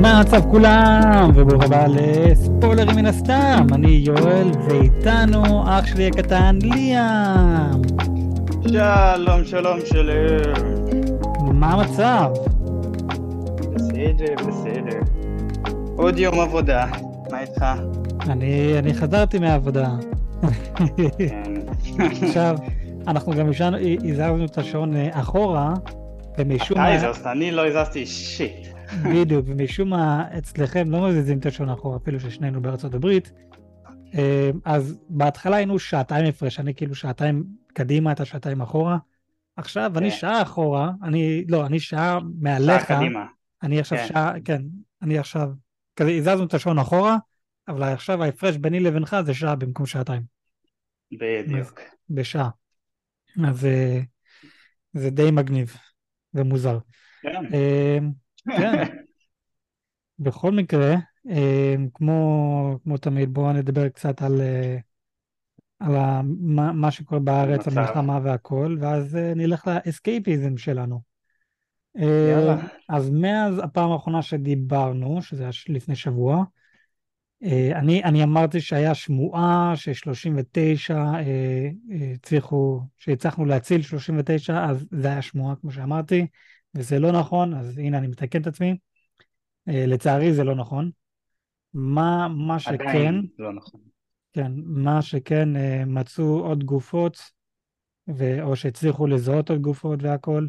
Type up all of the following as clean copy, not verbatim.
מה המצב כולם? וברוך הבא לספוילרים מן הסתם. אני יואל, ואיתנו אח שלי הקטן ליאם. שלום, שלום, שלום. מה המצב? בסדר, בסדר. עוד יום עבודה. מה איתך? אני חזרתי מהעבודה. כן. עכשיו, אנחנו גם הזזנו את השעון אחורה, ומשום אתה מה, הזזת, אני לא הזזתי שיט. בדיוק, ומשום מה אצלכם לא מזיזים את השעון אחורה, אפילו ששנינו בארצות הברית. אז בהתחלה היינו שעתיים הפרש, אני כאילו שעתיים קדימה, את השעתיים אחורה. עכשיו אני כן. שעה אחורה, אני שעה שעה מעליך, קדימה. אני עכשיו כן. שעה, כן, אני עכשיו, כזה הזזנו את השעון אחורה, אבל עכשיו ההפרש ביני לבינך זה שעה במקום שעתיים. אז בדיוק. בשעה. אז זה די מגניב ומוזר. כן. כן, בכל מקרה, כמו תמיד, בואו נדבר קצת על מה שקורה בארץ, המצב. המלחמה והכל, ואז נלך לאסקייפיזם שלנו. יאללה. אז מאז הפעם האחרונה שדיברנו, שזה היה לפני שבוע, אני אמרתי שהיה שמועה ש39 שהצלחנו להציל 39, אז זה היה שמועה כמו שאמרתי, וזה לא נכון, אז הנה אני מתקן את עצמי. לצערי זה לא נכון. מה שכן, עדיין לא נכון. כן, מה שכן מצאו עוד גופות, או שהצליחו לזהות עוד גופות והכל,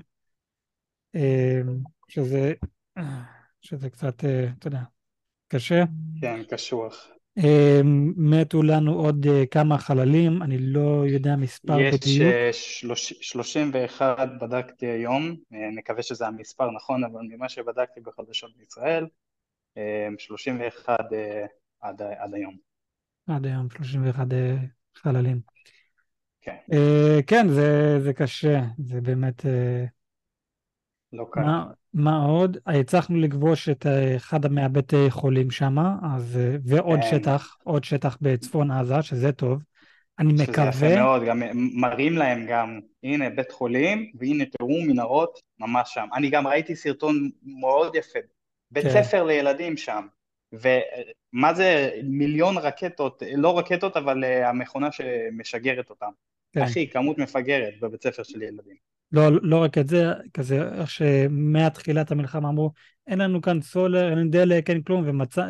שזה, שזה קצת, אתה יודע, קשה. כן, קשוח. מתו לנו עוד כמה חללים, אני לא יודע מספר יש בדיוק. 31 בדקתי היום, מקווה שזה המספר נכון, אבל ממה שבדקתי בחדשות בישראל, 31 עד היום. עד היום 31 חללים. כן. כן, זה קשה, זה באמת... לא קל. מה עוד? הצלחנו לכבוש את אחד מהבתי חולים שם, אז כן, עוד שטח בצפון עזה, שזה טוב. אני שזה יפה מקווה, מאוד, גם מראים להם גם, הנה בית חולים, והנה תראו מנהרות ממש שם. אני גם ראיתי סרטון מאוד יפה, בית כן, ספר לילדים שם, ומה זה מיליון רקטות, לא רקטות, אבל המכונה שמשגרת אותם. כן. אחי, כמות מפגרת בבית ספר של ילדים. לא רק את זה, כזה איך שמהתחילת המלחמה אמרו, אין לנו כאן סולר, אין דלק, אין כלום,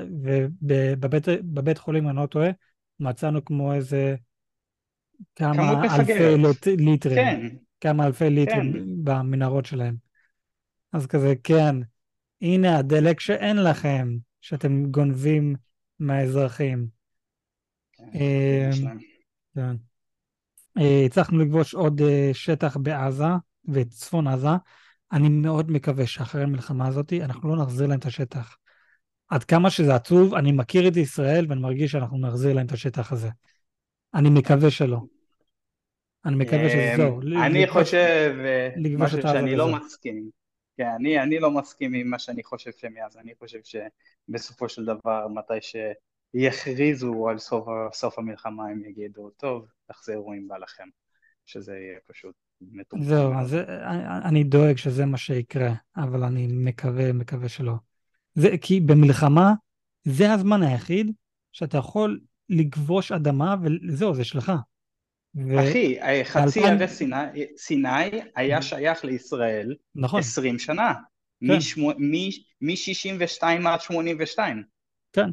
ובבית חולים, אני לא טועה, מצאנו כמו איזה כמות כמה אלפי מפגרת. ליטרים, כן, כמה אלפי כן. ליטרים במנהרות שלהם. אז כזה, כן, הנה הדלק שאין לכם, שאתם גונבים מהאזרחים. אלוהים שלהם. כן. הצלחנו לכבוש עוד שטח בעזה וצפון עזה. אני מאוד מקווה שאחרי המלחמה הזאת אנחנו לא נחזיר להם את השטח. עד כמה שזה עצוב, אני מכיר את ישראל ואני מרגיש שאנחנו נחזיר להם את השטח הזה. אני מקווה שלא. אני מקווה שזהו, אני חושב לכבוש את משהו עזה שאני לא וזהו. מסכים. כן, אני לא מסכים עם מה שאני חושב שהם יעשו. אני חושב שבסופו של דבר, מתי שיכריזו על סוף המלחמה, הם יגידו, טוב, תחזרו אם בא לכם. שזה יהיה פשוט מטומטם זהו, מאוד. אז אני דואג שזה מה שיקרה, אבל אני מקווה שלא. זה כי במלחמה זה הזמן היחיד שאתה יכול לכבוש אדמה וזהו, זה שלך. אחי, חצי ב-2000, הרי סיני היה שייך לישראל נכון, 20 שנה, כן, מ-62 עד 82. כן.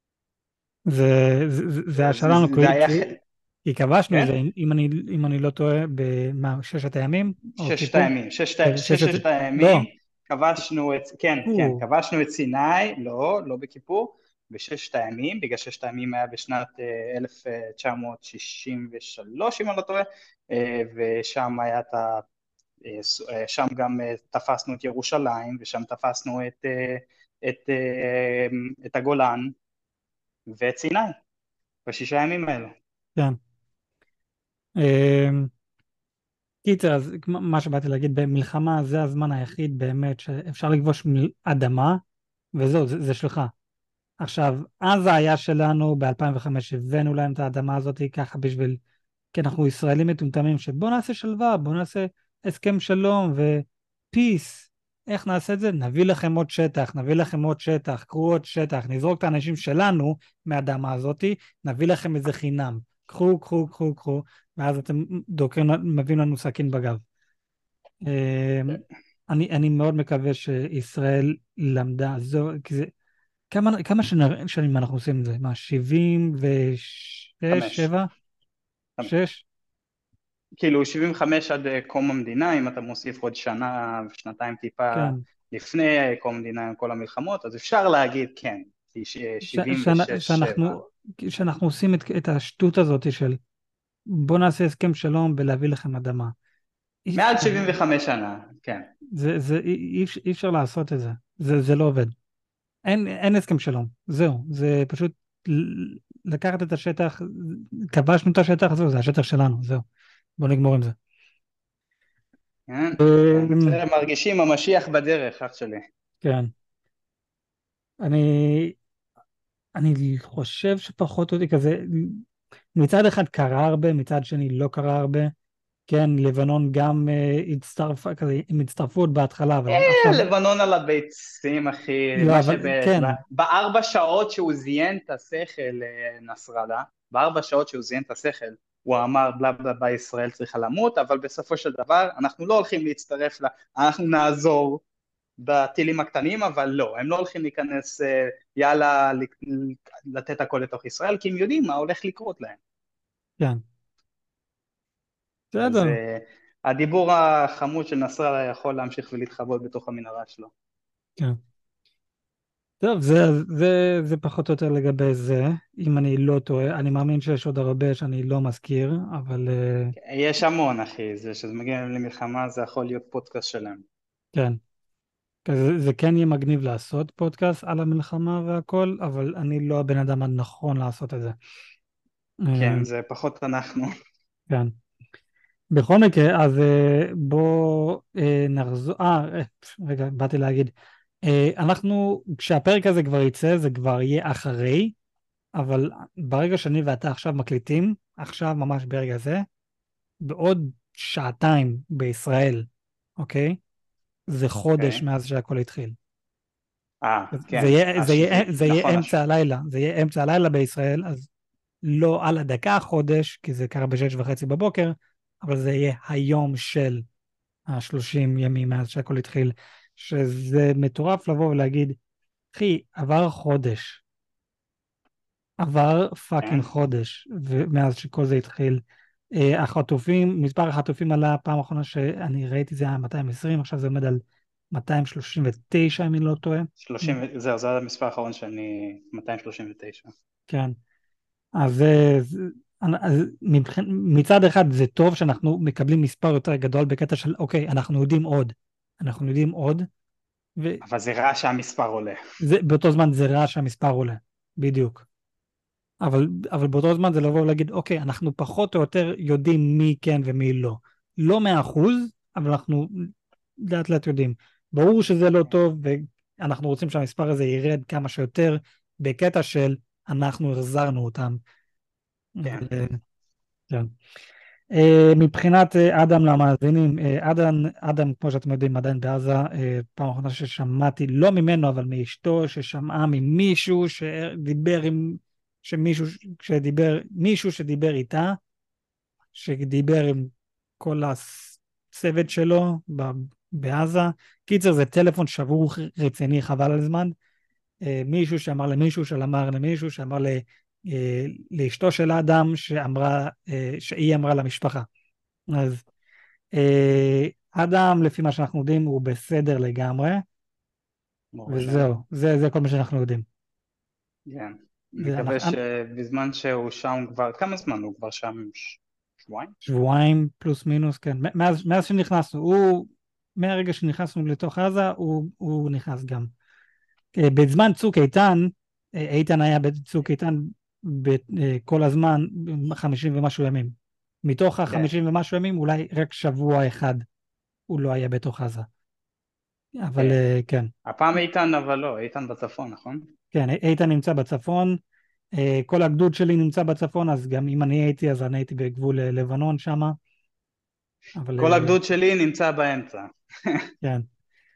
זה השאלה לנו, זה היה, כי כבשנו את זה, כן? אם אני לא טועה, ששת הימים, או ששת כיפור, הימים, ששת, ששת הימים, לא, כבשנו את, כן, כן, כיפור, כבשנו את סיני, לא בכיפור, בששת הימים, בגלל ששת הימים היה בשנת 1963, אם אני לא טועה, ושם היה את ה... שם גם תפסנו את ירושלים, ושם תפסנו את, את הגולן ואת סיני, בשישה הימים האלה. כן. קיצר, אז מה שבאתי להגיד, במלחמה זה הזמן היחיד באמת שאפשר לכבוש אדמה, וזהו, זה שלך. עכשיו, עזה היה שלנו, ב-2005 הבאנו להם את האדמה הזאת ככה בשביל, כי אנחנו ישראלים מטומטמים, שבוא נעשה שלווה, בוא נעשה הסכם שלום ופיס, איך נעשה את זה? נביא לכם עוד שטח, נביא לכם עוד שטח, קחו עוד שטח, נזרוק את האנשים שלנו מהאדמה הזאת, נביא לכם את זה חינם. קחו, קחו, קחו, קחו, ואז אתם דוקרים, מביאים לנו סכין בגב. אני מאוד מקווה שישראל למדה, כי זה, כמה שנים אנחנו עושים את זה? מה, 76, 5. 7, 6? כאילו 75 עד קום המדינה, אם אתה מוסיף עוד שנה ושנתיים טיפה כן. לפני קום המדינה עם כל המלחמות, אז אפשר להגיד כן, 76-7. שאנחנו עושים את השטות הזאת של בוא נעשה הסכם שלום ולהביא לכם אדמה. מעל 75 שנה, כן. אי אפשר לעשות את זה. זה לא עובד. אין הסכם שלום. זהו. זה פשוט לקחת את השטח, כבשנו את השטח, זהו, זה השטח שלנו, זהו. בוא נגמור עם זה. כן, כן. בסדר, מרגישים המשיח בדרך, אח שלי. כן. אני חושב שפחות או יותר כזה, מצד אחד קרה הרבה, מצד שני לא קרה הרבה. כן, לבנון גם הצטרפה, כזה, הם הצטרפו עוד בהתחלה, אבל עכשיו... לבנון על הביצים, אחי. לא, אבל כן. בארבע שעות שהוא זיין את השכל, נסראללה, בארבע שעות שהוא זיין את השכל, הוא אמר בלה בלה בלה ישראל צריכה למות, אבל בסופו של דבר אנחנו לא הולכים להצטרף לה, אנחנו נעזור בטילים הקטנים, אבל לא, הם לא הולכים להיכנס, יאללה, לתת הכל לתוך ישראל, כי הם יודעים מה הולך לקרות להם. כן. אז בסדר. הדיבור החמוד של נסראללה יכול להמשיך ולהתחבות בתוך המנהרה שלו. כן. טוב, זה פחות או יותר לגבי זה, אם אני לא טועה. אני מאמין שיש עוד הרבה שאני לא מזכיר, אבל יש המון, אחי, זה שזה מגיע למלחמה, זה יכול להיות פודקאסט שלם. כן. זה כן יהיה מגניב לעשות פודקאסט על המלחמה והכל, אבל אני לא הבן אדם הנכון לעשות את זה. כן, זה פחות אנחנו. כן. בכל מקרה, אז בוא נחזור, רגע, באתי להגיד, כשהפרק הזה כבר יצא, זה כבר יהיה אחרי, אבל ברגע שאני ואתה עכשיו מקליטים, עכשיו ממש ברגע זה, בעוד שעתיים בישראל, אוקיי? זה חודש מאז שהכל התחיל. כן. זה יהיה אמצע הלילה, זה יהיה אמצע הלילה בישראל, אז לא על הדקה החודש, כי זה קרה ב6:30 בבוקר, אבל זה יהיה היום של 30 ימים מאז שהכל התחיל, שזה מטורף לבוא ולהגיד, אחי, עבר חודש. עבר פאקינג חודש, ומאז שכל זה התחיל. מספר החטופים עלה, פעם האחרונה שאני ראיתי זה היה 220, עכשיו זה עומד על 239, אם אני לא טועה. זה המספר האחרון שאני, 239. כן. אז מצד אחד זה טוב שאנחנו מקבלים מספר יותר גדול בקטע של, אוקיי, אנחנו יודעים עוד. אבל זה רע שהמספר עולה. באותו זמן זה רע שהמספר עולה, בדיוק. אבל באותו זמן זה לבוא ולהגיד, אוקיי, אנחנו פחות או יותר יודעים מי כן ומי לא. לא 100%, אבל אנחנו לאט לאט יודעים. ברור שזה לא טוב, ואנחנו רוצים שהמספר הזה ירד כמה שיותר, בקטע של אנחנו החזרנו אותם. כן. כן. מבחינת אדם למאזינים, אדם, כמו שאתם יודעים, עדיין בעזה, פעם אחרונה ששמעתי, לא ממנו, אבל מאשתו, ששמעה ממישהו שדיבר עם... מישהו שדיבר איתה, שדיבר עם כל הצוות שלו בעזה. קיצר, זה טלפון שבור רציני, חבל על זמן. מישהו שאמר למישהו, שאמר למישהו, שאמר לאשתו של האדם, שהיא אמרה למשפחה. אז האדם, לפי מה שאנחנו יודעים, הוא בסדר לגמרי. וזהו, זה כל מה שאנחנו יודעים. כן. אני מקווה שבזמן שהוא שם כבר, כמה זמן הוא כבר שם? שבועיים? שבועיים פלוס מינוס, כן. מאז שנכנסנו, מהרגע שנכנסנו לתוך עזה, הוא נכנס גם. בזמן צוק איתן, איתן היה בצוק איתן כל הזמן 50 ומשהו ימים. מתוך ה-50 ומשהו ימים, אולי רק שבוע אחד הוא לא היה בתוך עזה. אבל כן. הפעם איתן, אבל לא, איתן בצפון, נכון? כן, איתן נמצא בצפון. כל הגדוד שלי נמצא בצפון, אז גם אם אני הייתי, אז אני הייתי בגבול לבנון שם. כל הגדוד שלי נמצא באמצע. כן.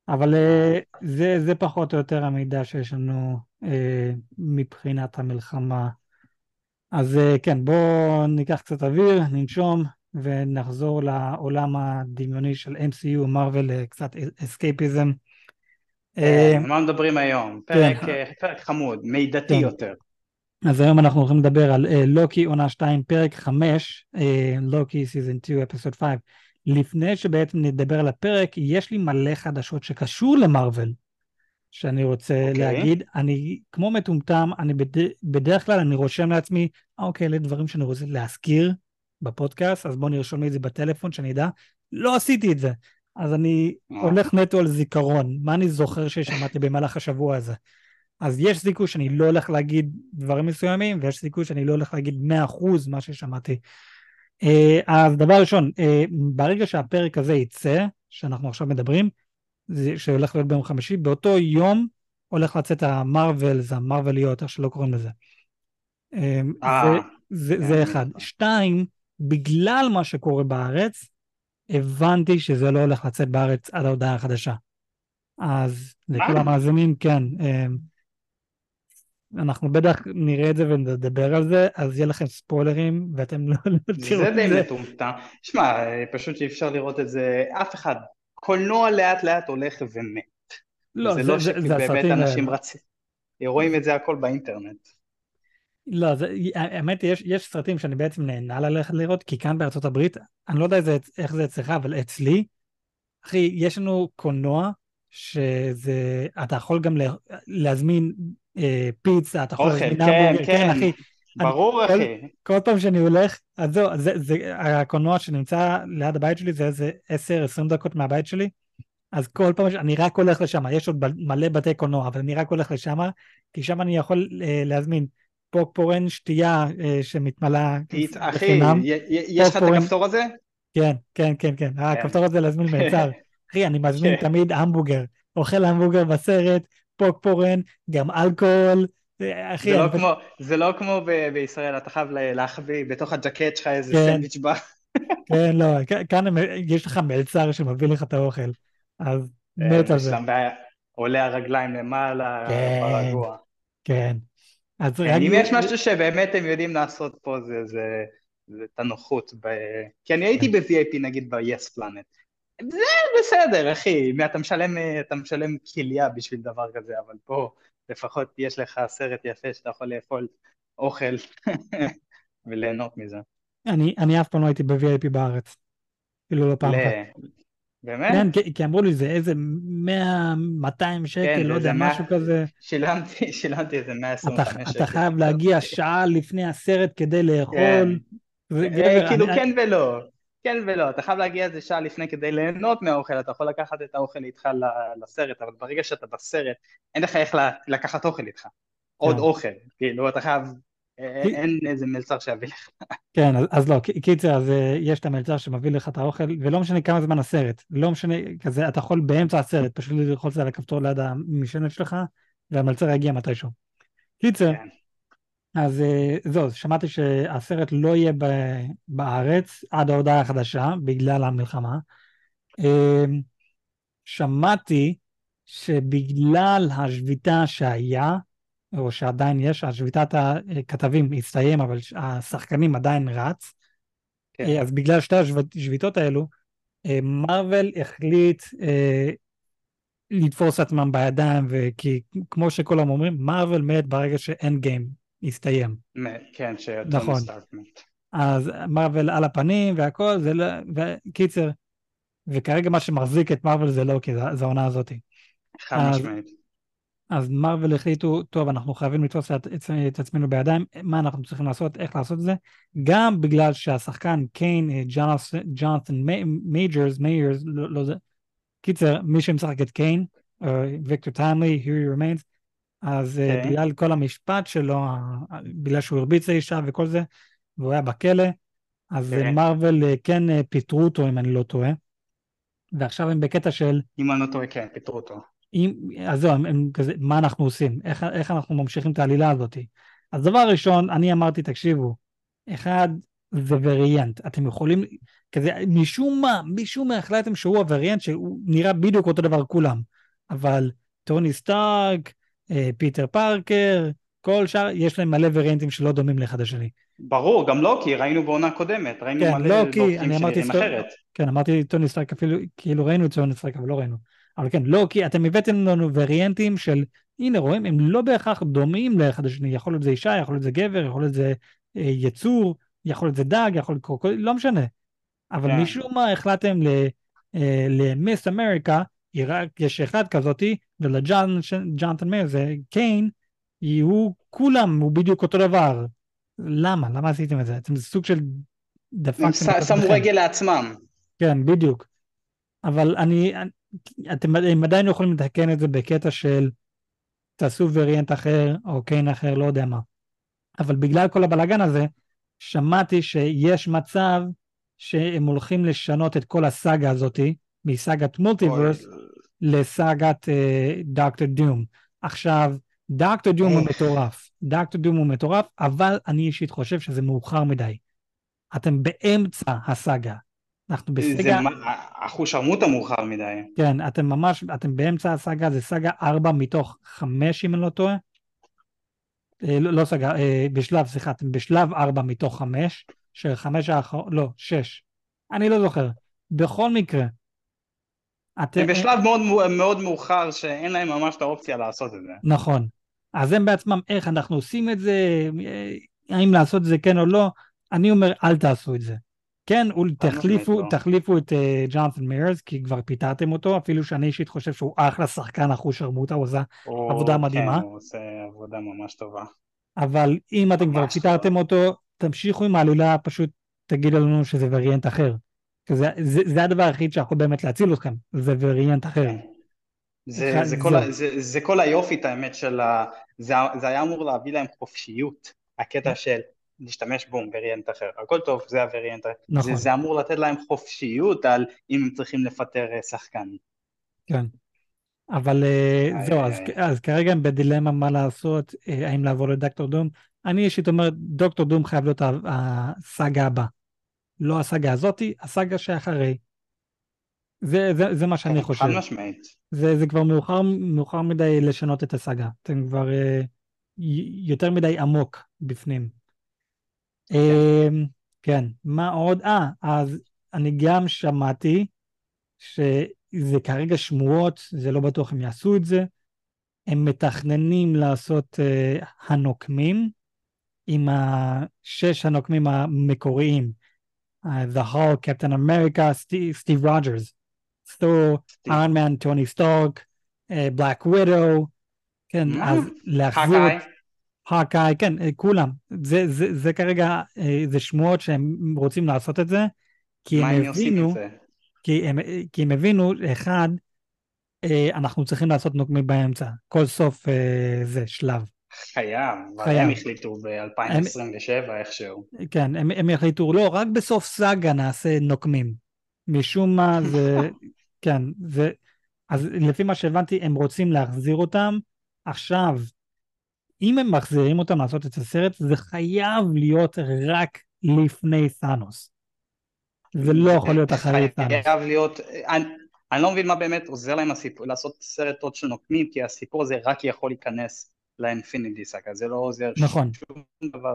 אבל אה, זה פחות או יותר המידע שיש לנו מבחינת המלחמה. אז כן, בואו ניקח קצת אוויר, ננשום, ונחזור לעולם הדמיוני של MCU, מרוויל, קצת אסקייפיזם. כן, על מה מדברים היום? כן, פרק חמוד, מידתי כן. יותר. אז היום אנחנו הולכים לדבר על לוקי עונה 2 פרק 5, לוקי סיזן 2 אפיסוד 5. לפני שבעצם נדבר על הפרק, יש לי מלא חדשות שקשור למרוויל שאני רוצה אוקיי. להגיד. אני כמו מטומטם, בדרך כלל אני רושם לעצמי, אוקיי, אלה דברים שאני רוצה להזכיר בפודקאסט, אז בוא נרשום לי את זה בטלפון שאני אדע. לא עשיתי את זה. אז אני אה, הולך נטו על זיכרון, מה אני זוכר ששמעתי במהלך השבוע הזה. אז יש סיכוי שאני לא הולך להגיד דברים מסוימים, ויש סיכוי שאני לא הולך להגיד 100% מה ששמעתי. אז דבר ראשון, ברגע שהפרק הזה יצא, שאנחנו עכשיו מדברים, שהולך להיות ביום חמישי, באותו יום הולך לצאת המרוולס, המרווליות, איך שלא קוראים לזה. זה, אה, זה כן. אחד. שתיים, בגלל מה שקורה בארץ, הבנתי שזה לא הולך לצאת בארץ עד ההודעה החדשה. אז מה? לכל המאזינים, כן, אנחנו בטח נראה את זה ונדבר על זה, אז יהיה לכם ספוילרים, ואתם לא תראו זה את די זה. מטומטם. שמע, פשוט שאי אפשר לראות את זה, אף אחד. קולנוע לאט לאט הולך ומת. לא, זה לא זה שבאמת הסרטים האלה. אנשים רצים, רואים את זה הכל באינטרנט. לא, האמת, יש סרטים שאני בעצם נהנה ללכת לראות, כי כאן בארצות הברית, אני לא יודע איך זה אצלך, אבל אצלי, אחי, יש לנו קולנוע, שזה, אתה יכול גם להזמין פיצה, אתה יכול אוכל, להזמין כן, המבורגר, כן, כן, אחי. ברור כל, אחי. כל פעם שאני הולך, אז זהו, הקולנוע שנמצא ליד הבית שלי, זה איזה 10-20 דקות מהבית שלי, אז כל פעם אני רק הולך לשם, יש עוד מלא בתי קולנוע, אבל אני רק הולך לשם, כי שם אני יכול להזמין פופקורן, שתייה שמתמלה אחי, בחינם, יש לך את פופקורן, הכפתור הזה? כן, כן, כן, כן, כן. הכפתור הזה להזמין מלצר. אחי, אני מזמין כן. תמיד המבורגר, אוכל המבורגר בסרט, פופקורן, גם אלכוהול, זה אחי, לא כמו, זה לא כמו בישראל, אתה חייב להחביא בתוך הג'קט שלך איזה כן, סנדוויץ' בר. כן, לא, כאן יש לך מלצר שמביא לך את האוכל, אז מת על זה. ושם עולה הרגליים למעלה כן, ברגוע. כן. אז כן, רק, אם יש משהו שבאמת הם יודעים לעשות פה זה את הנוחות, כי אני הייתי ב-VIP נגיד ב-Yes Planet, זה בסדר אחי, אתה משלם כליה בשביל דבר כזה, אבל פה לפחות יש לך סרט יפה שאתה יכול לאכול אוכל וליהנות מזה. אני אף פעם לא הייתי ב-VIP בארץ, אפילו לא פעם אחת. כן, באמת? כי אמרו לי, זה איזה 100, 200 שקל, כן, לא זה יודע, איזה משהו כזה. שילמתי איזה אתה 125 אתה שקל. חייב טוב, להגיע אוקיי. שעה לפני הסרט כדי כן, לאכול. זה גבר, כאילו כן ולא, כן ולא, אתה חייב להגיע איזה שעה לפני כדי ליהנות מהאוכל, אתה יכול לקחת את האוכל איתך לסרט, אבל ברגע שאתה בסרט, אין לך איך לקחת אוכל איתך, עוד כן, אוכל, כאילו אתה חייב, כי- אין איזה מלצר שיביא לך. כן, אז לא, קיצר, אז יש את המלצר שמביא לך את האוכל, ולא משנה כמה זמן הסרט, לא משנה, כזה, אתה יכול באמצע הסרט, פשוט ללחוץ על הכפתור ליד המשענת שלך, והמלצר יגיע מתישהו. קיצר, כן, אז זהו, אז שמעתי שהסרט לא יהיה בארץ עד ההודעה החדשה, בגלל המלחמה. אה, שמעתי שבגלל השביתה שהיה, או שעדיין יש, השביתת הכתבים הסתיים, אבל השחקנים עדיין רץ, כן, אז בגלל שתי השביתות האלו, מארוול החליט לתפוס עצמם בידיים, וכי כמו שכולם אומרים, מארוול מת ברגע שאנד גיים הסתיים. כן, שטוני נכון. סטארק מת, אז מארוול על הפנים והכל, זה לא, וקיצר, וכרגע מה שמחזיק את מארוול זה לא, כי זה העונה הזאת. חד אז משמעית, אז מארוול החליטו, טוב, אנחנו חייבים לתפוס את עצמנו בידיים, מה אנחנו צריכים לעשות, איך לעשות את זה, גם בגלל שהשחקן קיין, ג'ונתן מייג'רס, לא זה, קיצר, מי שמשחק את קיין, ויקטור טיימלי, Here he remains, אז אוקיי, בגלל כל המשפט שלו, בגלל שהוא הרביץ לאישה וכל זה, והוא היה בכלא, אז כן, מארוול כן פיטרו אותו, אם אני לא טועה, ועכשיו הם בקטע של, אם אני לא טועה, כן, פיטרו אותו, אם, אז זהו, הם כזה, מה אנחנו עושים? איך אנחנו ממשיכים את העלילה הזאת? אז דבר ראשון, אני אמרתי, תקשיבו, אחד, זה וריאנט. אתם יכולים, כזה, משום מה החלטתם שהוא הווריאנט שהוא נראה בדיוק אותו דבר כולם. אבל טוני סטארק, פיטר פארקר, כל שאר, יש להם מלא וריאנטים שלא דומים לאחד השני. ברור, גם לוקי, ראינו בעונה קודמת, ראינו כן, מלא לוקי, לוקים אני אמרתי, שנראים אחרת. כן, אמרתי טוני סטארק אפילו, כאילו ראינו את טוני סטארק, אבל לא ראינו. אבל כן, לוקי, אתם הבאתם לנו וריאנטים של, הנה רואים, הם לא בהכרח דומים לאחד השני, יכול להיות זה אישה, יכול להיות זה גבר, יכול להיות זה יצור, יכול להיות זה דג, יכול להיות קרוקודיל, לא משנה. אבל כן. משום מה החלטתם למיס אמריקה, יש אחד כזאתי, ולג'ונתן מייר זה קיין, הוא בדיוק אותו דבר. למה? למה עשיתם את זה? אתם סוג של הם דפקתם את שמו עצמכם. רגל לעצמם. כן, בדיוק. אבל הם עדיין יכולים לתקן את זה בקטע של תעשו וריאנט אחר, או קיין אחר, לא יודע מה. אבל בגלל כל הבלגן הזה, שמעתי שיש מצב שהם הולכים לשנות את כל הסאגה הזאתי, מסאגת אוי, מולטיברס לסאגת דוקטור דום. עכשיו, דוקטור דום הוא איך? מטורף. דוקטור דום הוא מטורף, אבל אני אישית חושב שזה מאוחר מדי. אתם באמצע הסאגה. אנחנו זה בסאגה, אחושרמוטה מאוחר מדי. כן, אתם באמצע הסאגה, זה סאגה 4 מתוך 5, אם אני לא טועה. לא סגר, בשלב, סליחה, אתם בשלב 4 מתוך 5, של 5 האחרון, לא, 6. אני לא זוכר. בכל מקרה, אתם, הם בשלב מאוד מאוחר שאין להם ממש את האופציה לעשות את זה. נכון. אז הם בעצמם, איך אנחנו עושים את זה, האם לעשות את זה כן או לא, אני אומר, אל תעשו את זה. כן, חד משמעית לא. תחליפו את ג'ונתן מיירס, כי כבר פיטרתם אותו, אפילו שאני אישית חושב שהוא אחלה שחקן אחוז שרמוטה, הוא עושה עבודה כן, מדהימה. הוא עושה עבודה ממש טובה. אבל אם אתם כבר ממש טובה. פיטרתם אותו, תמשיכו עם העלילה, פשוט תגידו לנו שזה וריאנט אחר. זה הדבר היחיד שיכול באמת להציל אתכם, זה וריאנט אחר. כן. זהו, זה כל היופי, את האמת זה היה אמור להביא להם חופשיות, הקטע של להשתמש בום, וריאנט אחר, הכל טוב, זה הווריאנט, נכון, זה אמור לתת להם חופשיות על אם הם צריכים לפטר שחקן. כן. אבל איי זהו, איי איי. אז כרגע הם בדילמה מה לעשות, האם לעבור לדוקטור דום. אני אישית אומר, דוקטור דום חייב להיות הסאגה הבאה. לא הסאגה הזאתי, הסאגה שאחרי. זה מה שאני כן, חד חושב. משמעית. זה כבר מאוחר מדי לשנות את הסאגה. אתם כבר יותר מדי עמוק בפנים. כן. כן, מה עוד? אז אני גם שמעתי שזה כרגע שמועות, זה לא בטוח הם יעשו את זה. הם מתכננים לעשות הנוקמים עם השש הנוקמים המקוריים. The Hulk, Captain America, Steve Rogers, Thor, Iron Man, Tony Stark, Black Widow, כן, מה? אז להחזיר את הקאי? הקאי, כן, כולם. זה כרגע, זה שמועות שהם רוצים לעשות את זה, כי מה הם הם עושים עם הבינו, זה? כי הם הבינו, אחד, אנחנו צריכים לעשות נוקמים באמצע, כל סוף זה שלב, חייב, אבל הם חייב. החליטו הם, ב-2027 איכשהו. כן, הם יחליטו, לא, רק בסוף סאגה נעשה נוקמים. משום מה זה, כן, אז לפי מה שהבנתי, הם רוצים להחזיר אותם. עכשיו, אם הם מחזירים אותם לעשות את הסרט, זה חייב להיות רק לפני תאנוס. זה לא יכול להיות זה אחרי תאנוס. חייב להיות, אני לא מבין מה באמת עוזר להם הסיפור, לעשות סרט עוד של נוקמים, כי הסיפור הזה רק יכול להיכנס לאינפיניטי סאגה, זה לא עוזר נכון, שום דבר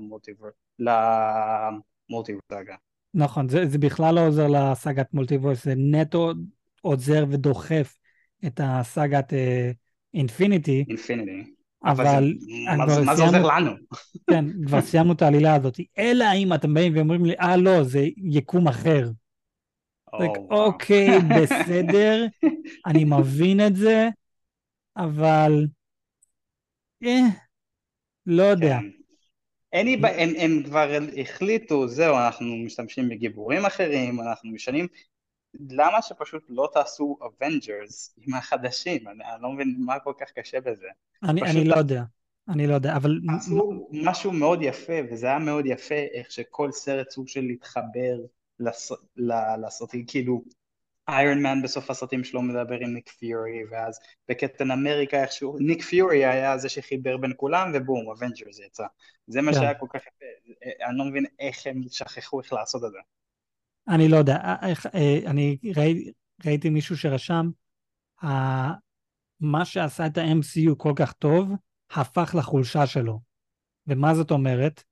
למולטיברס סאגה. נכון, זה בכלל לא עוזר לסאגת מולטיברס, זה נטו עוזר ודוחף את הסאגת אינפיניטי, אינפיניטי. אבל זה, אבל כבר מה זה עוזר סיימנו, לנו? כן, כבר סיימנו את העלילה הזאת, אלא אם אתם באים ואומרים לי, לא, זה יקום אחר. או וואו. אוקיי, בסדר, אני מבין את זה, אבל אה, לא יודע. כן. הם כבר החליטו, זהו, אנחנו משתמשים בגיבורים אחרים, אנחנו משנים, למה שפשוט לא תעשו אבנג'רס עם החדשים? אני לא מבין מה כל כך קשה בזה. אני פשוט לא יודע, אני לא יודע, אבל תעשו משהו מאוד יפה, וזה היה מאוד יפה איך שכל סרט סוג של להתחבר לסרטים, כאילו איירון מן בסוף הסרטים שלו מדבר עם ניק פיורי, ואז בקפטן אמריקה איכשהו, ניק פיורי היה זה שחיבר בין כולם, ובום, אבנג'רס יצא. זה מה כן, שהיה כל כך יפה, אני לא מבין איך הם שכחו איך לעשות את זה. אני לא יודע. ראיתי מישהו שרשם, מה שעשה את ה-MCU כל כך טוב, הפך לחולשה שלו. ומה זאת אומרת?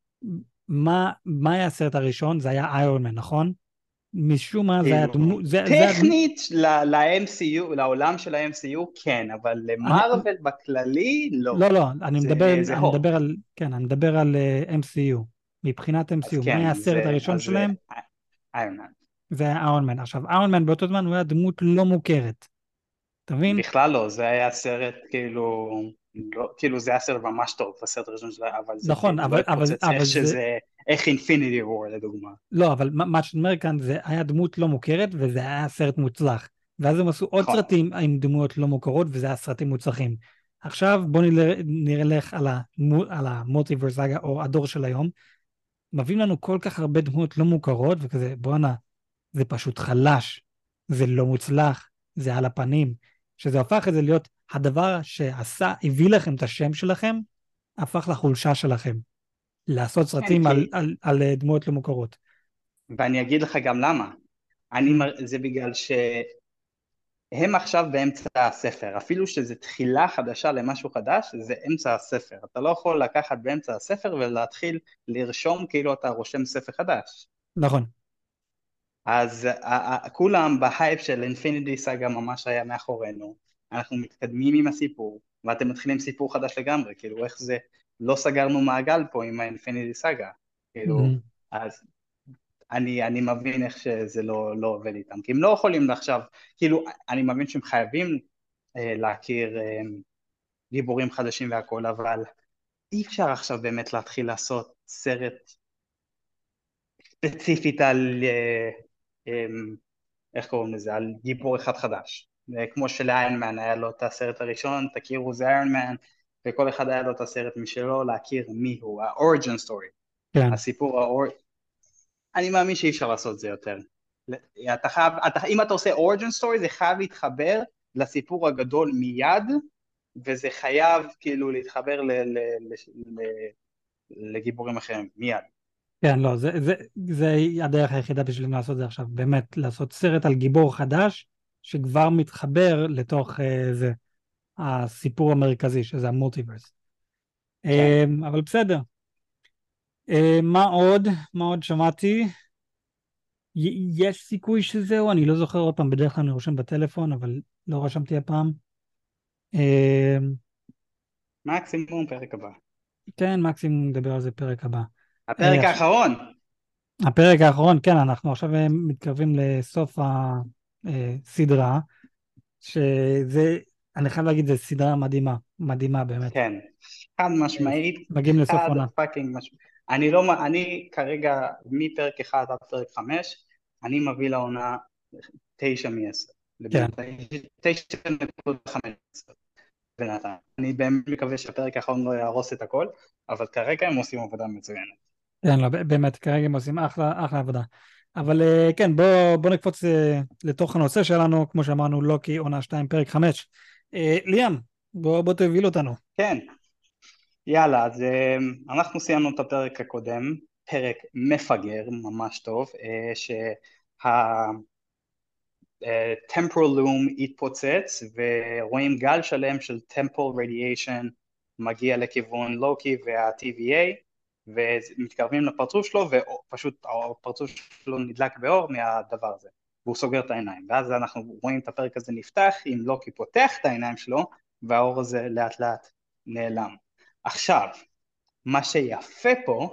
מה היה הסרט הראשון? זה היה איירון מן, נכון? משום מה זה היה כאילו, דמות, זה הדמות, טכנית ל-MCU, לעולם של ה-MCU כן, אבל אני, למרוויל בכללי לא. לא, אני מדבר, זה הולק. כן, אני מדבר על MCU. מבחינת אז MCU, מה היה כן, הסרט הראשון זה שלהם? איירון מן. זה היה איירון מן. עכשיו, איירון מן באותו זמן הוא היה דמות לא מוכרת, אתה מבין? בכלל לא, זה היה סרט כאילו, לא, כאילו זה היה סרט ממש טוב, הסרט הראשון שלה, אבל זה נכון, כאילו לא התפוצץ איך שזה, איך אינפיניטי וור לדוגמה. לא, אבל מה שאני אומר כאן זה היה דמות לא מוכרת וזה היה סרט מוצלח. ואז הם עשו עוד נכון, סרטים עם דמויות לא מוכרות וזה היה סרטים מוצלחים. עכשיו בואו נלך על המולטיברס סאגה או הדור של היום. מביאים לנו כל כך הרבה דמויות לא מוכרות וכזה בואנה, זה פשוט חלש, זה לא מוצלח, זה על הפנים. שזה הפך את זה להיות הדבר שעשה, הביא לכם את השם שלכם, הפך לחולשה שלכם. לעשות כן, סרטים על דמויות לא מוכרות. ואני אגיד לך גם למה, זה בגלל הם עכשיו באמצע הספר, אפילו שזה תחילה חדשה למשהו חדש, זה אמצע הספר, אתה לא יכול לקחת באמצע הספר ולהתחיל לרשום כאילו אתה רושם ספר חדש. נכון. אז כולם בהייפ של אינפיניטי סאגה ממש היה מאחורינו, אנחנו מתקדמים עם הסיפור, ואתם מתחילים סיפור חדש לגמרי, כאילו איך זה, לא סגרנו מעגל פה עם האינפיניטי סאגה, כאילו, Mhm. אז אני מבין איך שזה לא עובד איתם, כי הם לא יכולים עכשיו, כאילו, אני מבין שהם חייבים להכיר גיבורים חדשים והכל, אבל אי אפשר עכשיו באמת להתחיל לעשות סרט ספציפית על איך קוראים לזה, על גיבור אחד חדש. כמו שלאיירון מן היה לו את הסרט הראשון, תכירו זה איירון מן, וכל אחד היה לו את הסרט משלו, להכיר מי הוא, ה-origin story, כן, הסיפור אני מאמין שאי אפשר לעשות את זה יותר. אתה חייב, אם אתה עושה origin story, זה חייב להתחבר לסיפור הגדול מיד, וזה חייב כאילו להתחבר לגיבורים אחרים מיד. כן, לא, זה הדרך היחידה בשביל לעשות זה עכשיו, באמת, לעשות סרט על גיבור חדש, שכבר מתחבר לתוך זה, הסיפור המרכזי, שזה המולטיברס. כן. אבל בסדר. מה עוד? מה עוד שמעתי? יש סיכוי שזהו, אני לא זוכר עוד פעם, בדרך כלל אני רושם בטלפון, אבל לא רשמתי הפעם. אה, מקסימום פרק הבא. כן, מקסימום נדבר על זה פרק הבא. הפרק עכשיו, האחרון. הפרק האחרון, כן, אנחנו עכשיו מתקרבים לסוף הסדרה, שזה, אני חייב להגיד, זו סדרה מדהימה, מדהימה באמת. כן. חד אה, משמעית, מגיעים לסוף חד עונה. פאקינג משמעית. אני לא, אני כרגע מפרק 1 עד פרק 5, אני מביא לעונה 9 מ-10. כן, 9.5 בינתיים. אני באמת מקווה שהפרק האחרון לא יהרוס את הכל, אבל כרגע הם עושים עבודה מצוינת. כן, לא, באמת, כרגע הם עושים אחלה, אחלה עבודה. אבל כן, בוא נקפוץ לתוך הנושא שלנו, כמו שאמרנו, לוקי, עונה 2, פרק 5. ליאם, בוא תוביל אותנו. כן, יאללה, אז אנחנו סיימנו את הפרק הקודם, פרק מפגר, ממש טוב, temporal loom התפוצץ ורואים גל שלם של temporal radiation מגיע לכיוון לוקי וה-TVA ומתקרבים לפרצוף שלו ופשוט הפרצוף שלו נדלק באור מהדבר הזה והוא סוגר את העיניים ואז אנחנו רואים את הפרק הזה נפתח עם לוקי פותח את העיניים שלו והאור הזה לאט לאט נעלם. עכשיו, מה שיפה פה,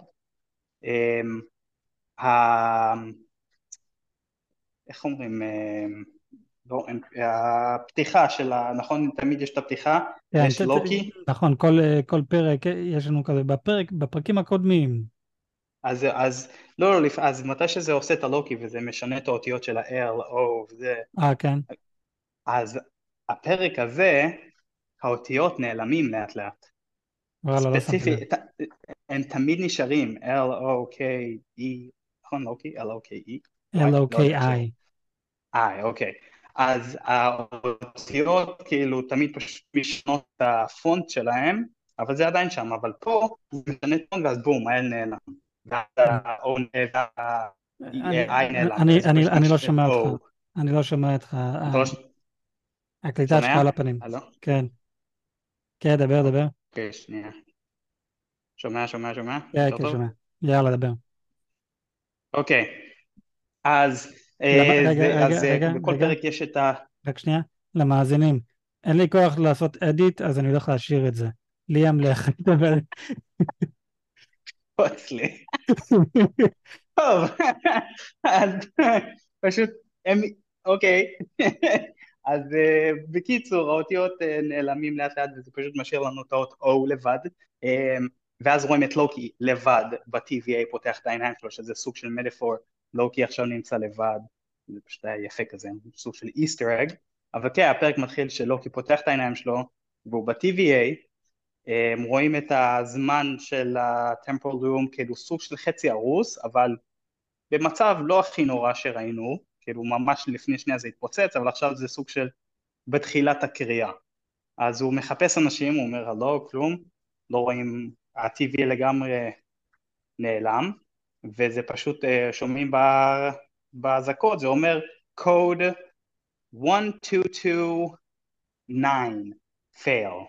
איך אומרים, לא, הפתיחה של נכון, תמיד יש את הפתיחה, כן, ויש לוקי, נכון, כל פרק, יש לנו כזה, בפרקים הקודמים. אז לא, אז מתי שזה עושה את הלוקי וזה משנה את האותיות של ה-L, O, וזה, כן, אז הפרק הזה, האותיות נעלמים לאט לאט, וואלה, לא שמתי לב. ספציפי, הם תמיד נשארים, L, O, K, E, נכון לוקי, L, O, K, E, Y, לא יודע איך זה LOKI. אוקיי. אז האותיות כאילו תמיד פשוט משנות את הפונט שלהם, אבל זה עדיין שם, אבל פה זה משנה טון ואז בום, ה-L נעלם. ואז ה-O אני, וה-I נעלם, וזה פשוט אני לא משנה שומע אותך. O. אני לא שומע אותך. אתה לא הקליטה שלך שומע? על הפנים. הלו? כן, כן, דבר, דבר. אוקיי, שנייה. שומע, שומע, שומע? כן, יותר כן, טוב? שומע. יאללה, דבר. אוקיי, אז רגע, רגע, רגע, בכל רגע, פרק יש את ה... רק שנייה. למאזינים, אין לי כוח לעשות אדיט, אז אני הולך להשאיר את זה. ליאם, לך דבר. אצלי. טוב, אז פשוט, הם, אוקיי, אז בקיצור, האותיות נעלמים לאט לאט וזה פשוט משאיר לנו את האות O לבד, ואז רואים את לוקי לבד ב-TVA פותח את העיניים שלו, שזה סוג של מטאפור, לוקי עכשיו נמצא לבד, זה פשוט היה יפה כזה, סוג של איסטר אג, אבל כן, הפרק מתחיל שלוקי פותח את העיניים שלו, והוא ב-TVA, רואים את הזמן של ה-temporal room כאילו סוג של חצי הרוס, אבל במצב לא הכי נורא שראינו, כאילו ממש לפני שנייה זה התפוצץ, אבל עכשיו זה סוג של בתחילת הקריאה. אז הוא מחפש אנשים, הוא אומר הלו, כלום, לא רואים, ה-TV לגמרי נעלם, וזה פשוט שומעים באזעקות, זה אומר code 1229 fail.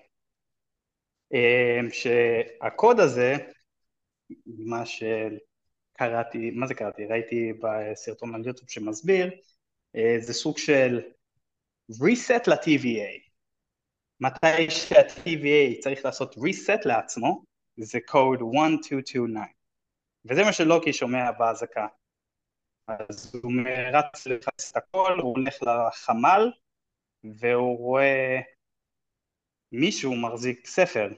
שהקוד הזה, מה שקראתי, מה זה קראתי? ראיתי בסרטון על יוטיוב שמסביר, זה סוג של reset ל-TVA. מתי שה-TVA צריך לעשות reset לעצמו, זה code 1229. וזה מה שלוקי שומע באזעקה. אז הוא רץ לחפש את הכל, הוא הולך לחמ"ל, והוא רואה מישהו מחזיק ספר,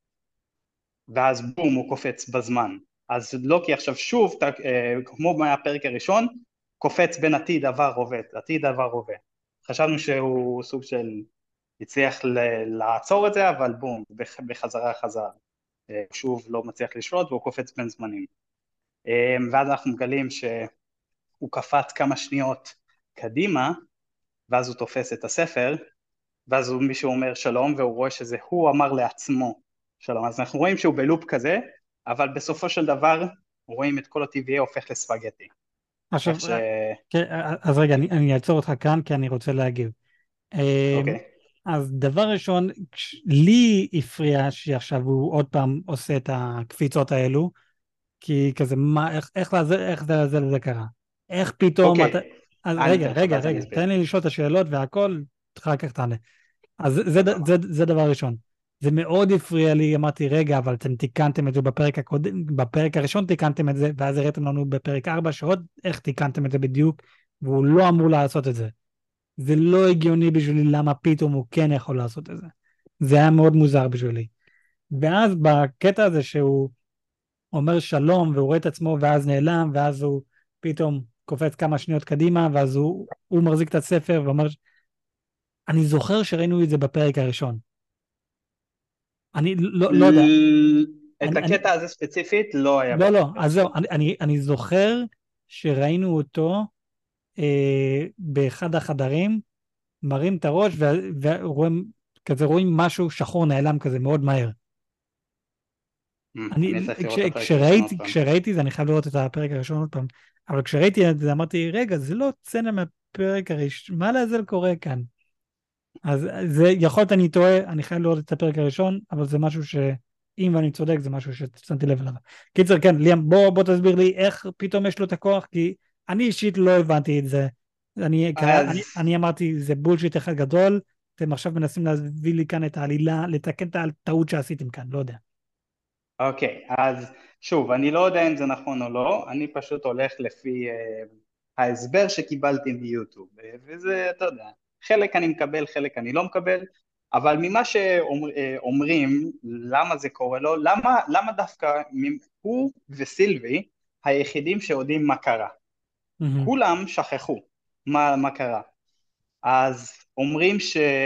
ואז בום הוא קופץ בזמן. אז לוקי עכשיו שוב, כמו מהפרק הראשון, קופץ בין עתיד עבר הווה, עתיד עבר הווה. חשבנו שהוא סוג של הצליח לעצור את זה, אבל בום, בחזרה חזר. שוב לא מצליח לשלוט והוא קופץ בין זמנים. ואז אנחנו מגלים שהוא קפץ כמה שניות קדימה, ואז הוא תופס את הספר, ואז מישהו אומר שלום, והוא רואה שזה הוא אמר לעצמו שלום. אז אנחנו רואים שהוא בלופ כזה, אבל בסופו של דבר רואים את כל ה-TVA הופך לספגטי. עכשיו, איך ש... כן, אז רגע, אני אעצור אותך כאן, כי אני רוצה להגיב. אוקיי. אז דבר ראשון, לי הפריע שעכשיו הוא עוד פעם עושה את הקפיצות האלו, כי כזה, מה, איך זה קרה? איך פתאום אתה... אוקיי. אז אני רגע, אתן לך רגע, ואז אני רגע, אסביר. תן לי לשאול את השאלות והכל, אחר כך תענה. אז סבבה. זה דבר ראשון. זה מאוד הפריע לי, אמרתי, רגע, אבל אתם תיקנתם את זה בפרק הקודם, בפרק הראשון תיקנתם את זה, ואז הראיתם לנו בפרק 4 שעוד איך תיקנתם את זה בדיוק, והוא לא אמור לעשות את זה. זה לא הגיוני בשבילי למה פתאום הוא כן יכול לעשות את זה. זה היה מאוד מוזר בשבילי. ואז בקטע הזה שהוא אומר שלום והוא רואה את עצמו ואז נעלם, ואז הוא פתאום קופץ כמה שניות קדימה, ואז הוא מחזיק את הספר ואומר, אני זוכר שראינו את זה בפרק הראשון. אני לא יודע. את אני, הקטע הזה ספציפית לא היה לא, לא, בפרק אז זהו, הראשון. אני זוכר שראינו אותו באחד החדרים, מרים את הראש ורואים, כזה רואים משהו שחור נעלם כזה מאוד מהר. אני אני, צריך לראות את הפרק הראשון עוד פעם. כשראיתי זה, אני חייב לראות את הפרק הראשון עוד פעם, אבל כשראיתי את זה אמרתי, רגע, זה לא סצנה מהפרק הראשון, מה לעזל קורה כאן? אז זה, יכול להיות אני טועה, אני חייב לראות את הפרק הראשון, אבל זה משהו אם אני צודק, זה משהו ששמתי לב אליו. קיצר, כן, ליאם, בוא תסביר לי איך פתאום יש לו את הכוח, כי אני אישית לא הבנתי את זה. אז אני אמרתי, זה בולשיט אחד גדול, אתם עכשיו מנסים להביא לי כאן את העלילה, לתקן את הטעות שעשיתם כאן, לא יודע. אוקיי, אז שוב, אני לא יודע אם זה נכון או לא, אני פשוט הולך לפי ההסבר שקיבלתי מיוטיוב, וזה, אתה יודע, חלק אני מקבל, חלק אני לא מקבל, אבל ממה שאומרים, למה זה קורה לו, למה דווקא הוא וסילבי היחידים שיודעים מה קרה? מהמם. כולם שכחו מה קרה. אז אומרים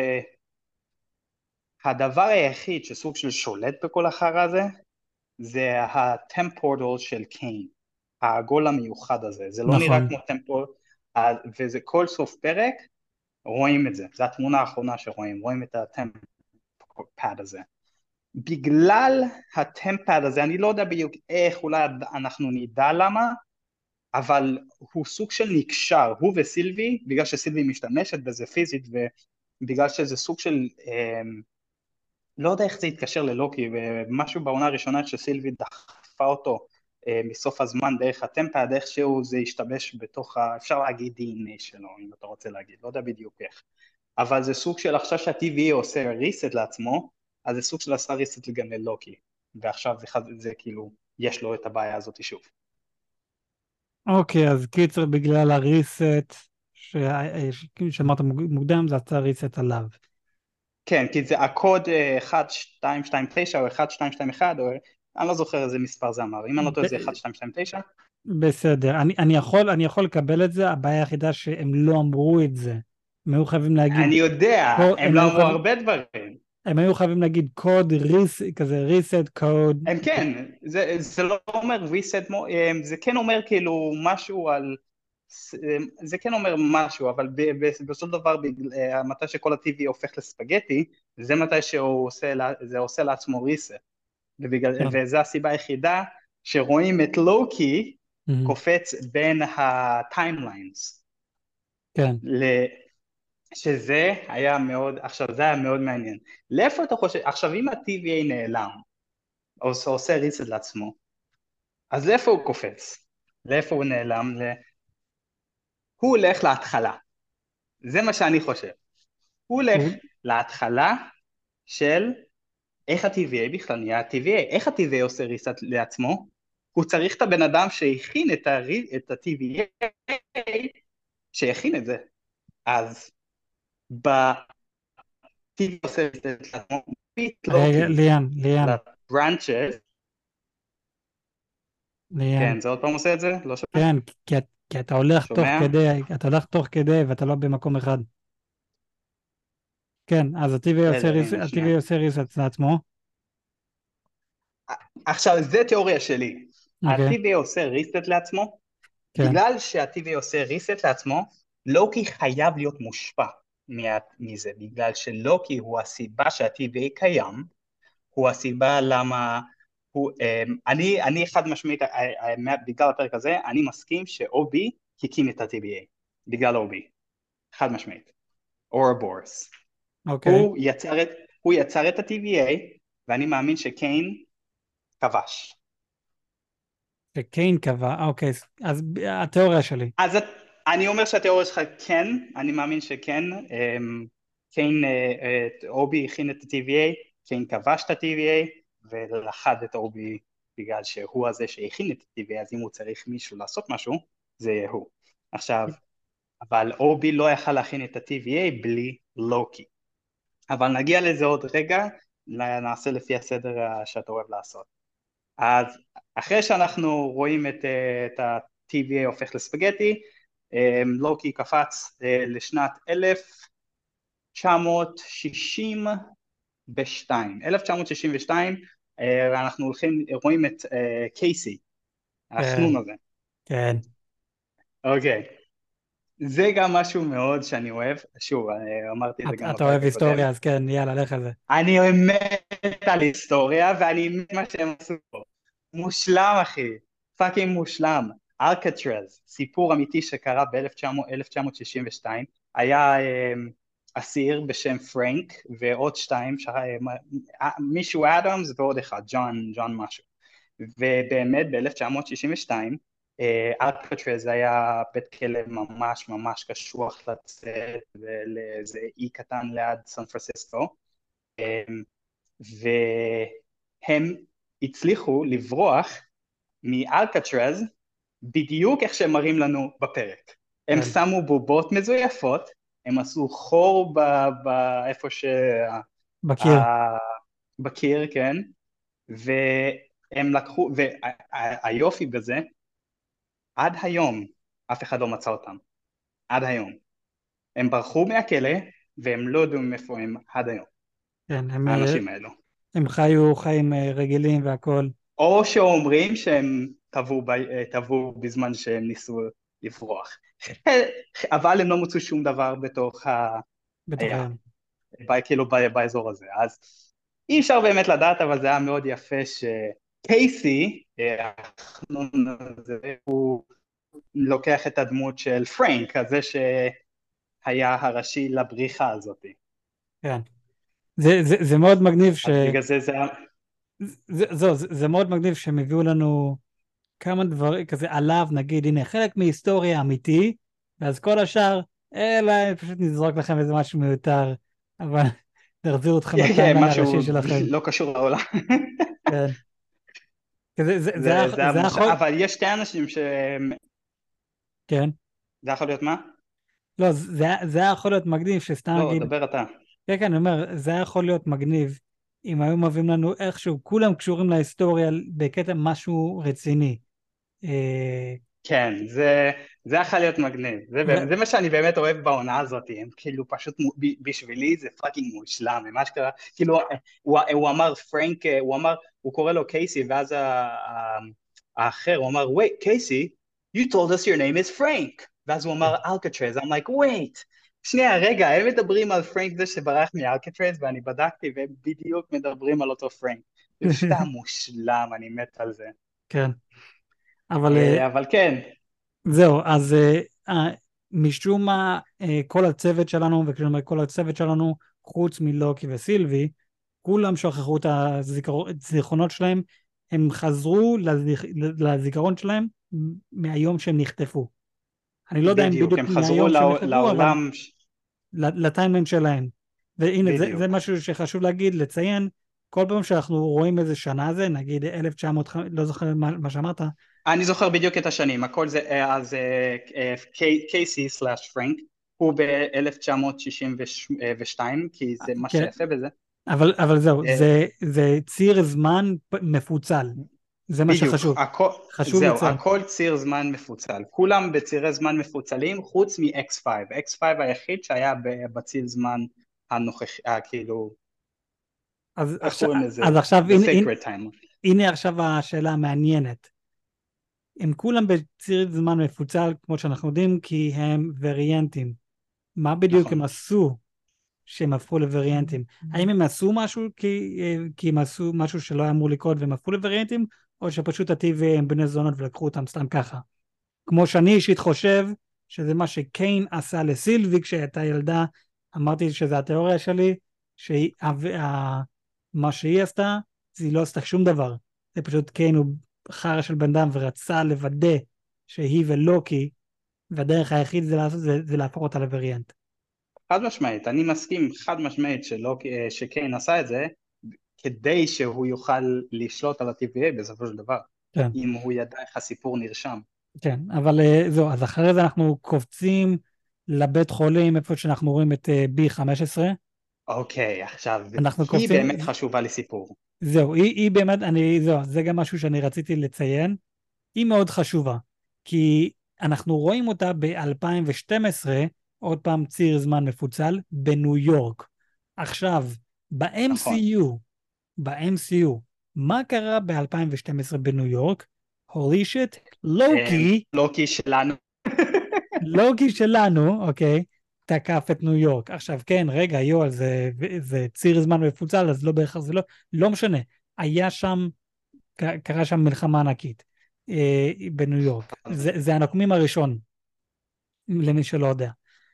שהדבר היחיד שסוג של שולט בכל החרא הזה, זה הטמפורטל של קיין, העגול המיוחד הזה, זה לא נראה נכון. כמו טמפורטל, וזה כל סוף פרק, רואים את זה, זו התמונה האחרונה שרואים, רואים את הטמפד הזה. בגלל הטמפד הזה, אני לא יודע בדיוק איך, אולי אנחנו נדע למה, אבל הוא סוג של נקשר, הוא וסילבי, בגלל שסילבי משתמשת בזה פיזית בגלל שזה סוג של, לא יודע איך זה יתקשר ללוקי, ומשהו בעונה הראשונה איך שסילבי דחפה אותו מסוף הזמן דרך הטמפה, דרך שהוא זה השתבש בתוך, אפשר להגיד DNA שלו, אם אתה רוצה להגיד, לא יודע בדיוק איך. אבל זה סוג של עכשיו שה-TVA עושה ריסט לעצמו, אז זה סוג של עשה ריסט גם ללוקי, ועכשיו זה כאילו, יש לו את הבעיה הזאת שוב. אוקיי, אז קיצר בגלל הריסט שאמרת מוקדם, זה עשה ריסט עליו. כן, כי זה הקוד 1229 או 1221, או אני לא זוכר איזה מספר זה אמר, אם אני לא טועה זה 1229. בסדר, אני יכול לקבל את זה, הבעיה היחידה שהם לא אמרו את זה. הם היו חייבים אני להגיד, יודע, הם הם לא היו אמרו חייבים, הרבה דברים. הם היו חייבים להגיד קוד כזה reset קוד. הם כן, זה לא אומר reset, זה כן אומר כאילו משהו על, זה כן אומר משהו, אבל בסופו של דבר, מתי שכל ה-TV הופך לספגטי, זה מתי זה עושה לעצמו reset, כן, וזו הסיבה היחידה שרואים את לוקי mhm, קופץ בין הטיימליינס, כן. שזה היה מאוד, עכשיו זה היה מאוד מעניין. לאיפה אתה חושב, עכשיו אם ה-TVA נעלם, או עושה reset לעצמו, אז לאיפה הוא קופץ? לאיפה הוא נעלם? הוא הולך להתחלה, זה מה שאני חושב. הוא הולך הוא- להתחלה של איך ה-TVA בכלל נהיה ה-TVA, איך ה-TVA עושה reset לעצמו? הוא צריך את הבן אדם שהכין את ה-TVA, שהכין את זה. אז ב-TVA עושה reset לעצמו, ביט רגע, לוקי ליאן, לבראנצ'ס, ליאן. כן, זה עוד פעם עושה את זה? לא שומע? כן, כי שומע? אתה הולך תוך כדי ואתה לא במקום אחד. כן, אז בסדר, הנה, שנייה. ה-TV עושה ריסט לעצמו. עכשיו, זה תיאוריה שלי. אוקיי, ה-TVA עושה reset לעצמו, כן, בגלל שה-TVA עושה reset לעצמו, לוקי חייב להיות מושפע מזה, בגלל שלוקי הוא הסיבה שה-TVA קיים, הוא הסיבה למה, אני חד משמעית, בגלל הפרק הזה, אני מסכים שאובי הקים את ה-TVA, בגלל אובי, חד משמעית, אורבורס. אוקיי. הוא יצר את ה-TVA, ואני מאמין שקיין כבש. וקיין קבע, אוקיי, אז התיאוריה שלי. אז אני אומר שהתיאוריה שלך כן, אני מאמין שכן, קיין, אובי הכין את ה-TVA, קיין כבש את ה-TVA ולכד את אובי בגלל שהוא הזה שהכין את ה-TVA, אז אם הוא צריך מישהו לעשות משהו, זה יהיה הוא. עכשיו, אבל אובי לא יכל להכין את ה-TVA בלי לוקי. אבל נגיע לזה עוד רגע, נעשה לפי הסדר שאתה אוהב לעשות. אז אחרי שאנחנו רואים את ה-TVA הופך לספגטי, לוקי קפץ לשנת 1962. 1962, אנחנו רואים את קייסי, כן, החנון הזה. כן. אוקיי. זה גם משהו מאוד שאני אוהב, שוב, אמרתי את זה גם אתה אוהב בפרק הקודם. היסטוריה, אז כן, יאללה, לך על זה. אני מת על היסטוריה, ואני מת מה שהם עשו פה. מושלם, אחי. פאקינג מושלם. אלקטרז, סיפור אמיתי שקרה ב-1962, היה אסיר בשם פרנק, ועוד שתיים, מישהו אדמס ועוד אחד, ג'ון משהו. ובאמת ב-1962, אלקטרז היה בית כלא ממש ממש קשוח לצאת, ולאיזה אי קטן ליד סן פרנסיסקו, והם הצליחו לברוח מאלקטרז בדיוק איך שהם מראים לנו בפרק. הם כן, שמו בובות מזויפות, הם עשו חור איפה בקיר. בקיר, כן, והם לקחו, והיופי בזה, עד היום אף אחד לא מצא אותם, עד היום. הם ברחו מהכלא והם לא יודעים איפה הם עד היום, כן, האנשים האלו. הם חיו חיים רגילים והכל. או שאומרים שהם טבעו בזמן שהם ניסו לברוח. אבל הם לא מצאו שום דבר בתוך בתוך הים, הים. כאילו באזור הזה. אז אי אפשר באמת לדעת, אבל זה היה מאוד יפה שקייסי, החנון הזה, הוא לוקח את הדמות של פרנק, הזה שהיה הראשי לבריחה הזאת. כן. זה מאוד מגניב אז בגלל זה זה... זה מאוד מגניב שהם הביאו לנו כמה דברים כזה עליו, נגיד, הנה, חלק מהיסטוריה אמיתי, ואז כל השאר, אלא, פשוט נזרוק לכם איזה משהו מיותר, אבל תחזירו אתכם כן, לטיימליין משהו הראשי שלכם. לא קשור לעולם. כן. כזה, זה היה זה מושלם, יכול, אבל יש שתי אנשים ש... כן. זה יכול להיות מה? לא, זה היה יכול להיות מגניב, שסתם לא, נגיד, דבר אתה. כן, כן, אני אומר, זה היה יכול להיות מגניב, אם היו מביאים לנו איכשהו, כולם קשורים להיסטוריה בקטע משהו רציני. אה, כן, זה יכול להיות מגניב, זה מה שאני באמת אוהב בעונה הזאת, הם כאילו פשוט, בשבילי זה פאקינג מושלם, מה שקרה, כאילו, הוא אמר פרנק, הוא קורא לו קייסי, ואז האחר, הוא אמר, wait, קייסי, you told us your name is Frank, ואז הוא אמר אלקטרז, I'm like, wait, שנייה, רגע, הם מדברים על פרנק זה שברח מאלקטרז, ואני בדקתי, והם בדיוק מדברים על אותו פרנק, זה פשוט היה מושלם, אני מת על זה, כן, אבל אבל כן, זהו, אז משום מה כל הצוות שלנו, וכשאני אומר כל הצוות שלנו, חוץ מלוקי וסילבי, כולם שכחו את הזיכרונות שלהם, הם חזרו לזיכרון שלהם מהיום שהם נחטפו. אני לא יודע אם בדיוק, בדיוק הם חזרו מהיום שהם נחטפו, אבל לעולם, לטיימליין שלהם. והנה, זה בדיוק. משהו שחשוב להגיד, לציין, כל פעם שאנחנו רואים איזה שנה זה, נגיד 1900, לא זוכר מה שאמרת, אני זוכר בדיוק את השנים, הכל זה, אז קייסי סלאש פרנק, הוא ב-1962, כי זה מה כן, שיפה בזה. אבל זהו, אה, זה ציר זמן מפוצל, זה מה בדיוק, שחשוב. חשוב זהו, לציין. הכל ציר זמן מפוצל, כולם בצירי זמן מפוצלים, חוץ מ-X5, X5 היחיד שהיה בציר זמן הנוכחי, כאילו, איך קוראים לזה? אז עכשיו, The Sacred Time. הנה עכשיו השאלה המעניינת. הם כולם בציר זמן מפוצל, כמו שאנחנו יודעים, כי הם וריאנטים. מה בדיוק נכון. הם עשו שהם הפכו לווריאנטים? האם הם עשו משהו כי הם עשו משהו שלא היה אמור לקרות והם הפכו לווריאנטים, או שפשוט הטבע הם בני זונות ולקחו אותם סתם ככה? כמו שאני אישית חושב שזה מה שקיין עשה לסילבי כשהייתה ילדה, אמרתי שזה התיאוריה שלי, מה שהיא עשתה, זה היא לא עשתה שום דבר. זה פשוט קיין הוא חרא של בן אדם ורצה לוודא שהיא ולוקי, והדרך היחיד זה לעשות זה להפוך אותה לווריאנט. חד משמעית, אני מסכים חד משמעית שקיין עשה את זה כדי שהוא יוכל לשלוט על ה-TVA בסופו של דבר, כן, אם הוא ידע איך הסיפור נרשם. כן, אבל זהו, אז אחרי זה אנחנו קופצים לבית חולים, איפה שאנחנו רואים את B15, אוקיי, עכשיו, אנחנו היא קופצים, באמת חשובה לסיפור. זהו, היא באמת, זהו, זה גם משהו שאני רציתי לציין, היא מאוד חשובה, כי אנחנו רואים אותה ב-2012, עוד פעם ציר זמן מפוצל, בניו יורק. עכשיו, נכון. ב-MCU, מה קרה ב-2012 בניו יורק? הולי שיט, לוקי, לוקי שלנו. לוקי שלנו, אוקיי, תקף את ניו יורק. עכשיו, כן, רגע, יואל, זה ציר זמן מפוצל, אז לא בהכרח, זה לא משנה. היה שם, קרה שם מלחמה ענקית בניו יורק. זה הנוקמים הראשון, למי שלא יודע.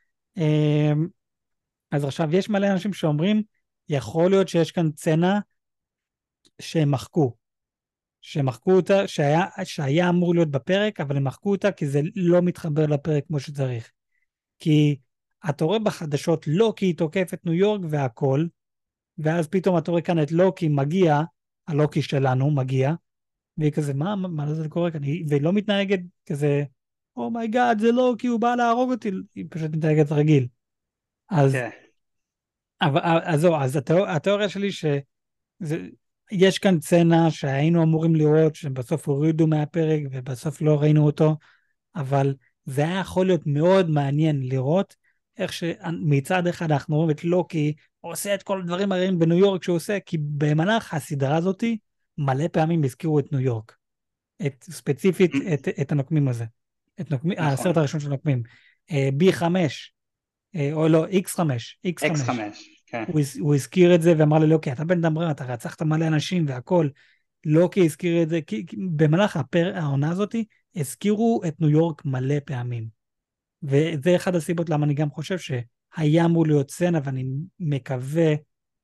אז עכשיו, יש מלא אנשים שאומרים, יכול להיות שיש כאן צנע שהם מחקו. שמחקו אותה, שהיה אמור להיות בפרק, אבל הם מחקו אותה כי זה לא מתחבר לפרק כמו שצריך. כי אתה רואה בחדשות לוקי תוקף את ניו יורק והכל, ואז פתאום אתה רואה כאן את לוקי מגיע, הלוקי שלנו מגיע, והיא כזה, מה זה קורה כאן? והיא לא מתנהגת כזה, אומייגאד, זה לוקי, הוא בא להרוג אותי, היא פשוט מתנהגת רגיל. אז, כן. זהו, אז התיאוריה שלי יש כאן סצנה שהיינו אמורים לראות, שבסוף הורידו מהפרק ובסוף לא ראינו אותו, אבל זה היה יכול להיות מאוד מעניין לראות איך שמצד אחד אנחנו רואים את לוקי עושה את כל הדברים הרעים בניו יורק שהוא עושה, כי במהלך הסדרה הזאת מלא פעמים הזכירו את ניו יורק, ספציפית את הנוקמים הזה, נכון. הסרט הראשון של הנוקמים, B5, או לא, X5, X5, כן. הוא הזכיר את זה ואמר ללוקי, אתה בן אדם רע, אתה רצחת מלא אנשים והכל. לוקי הזכיר את זה, כי במהלך העונה הזאת הזכירו את ניו יורק מלא פעמים. וזה אחד הסיבות למה אני גם חושב היה אמור להיות סצנה, ואני מקווה,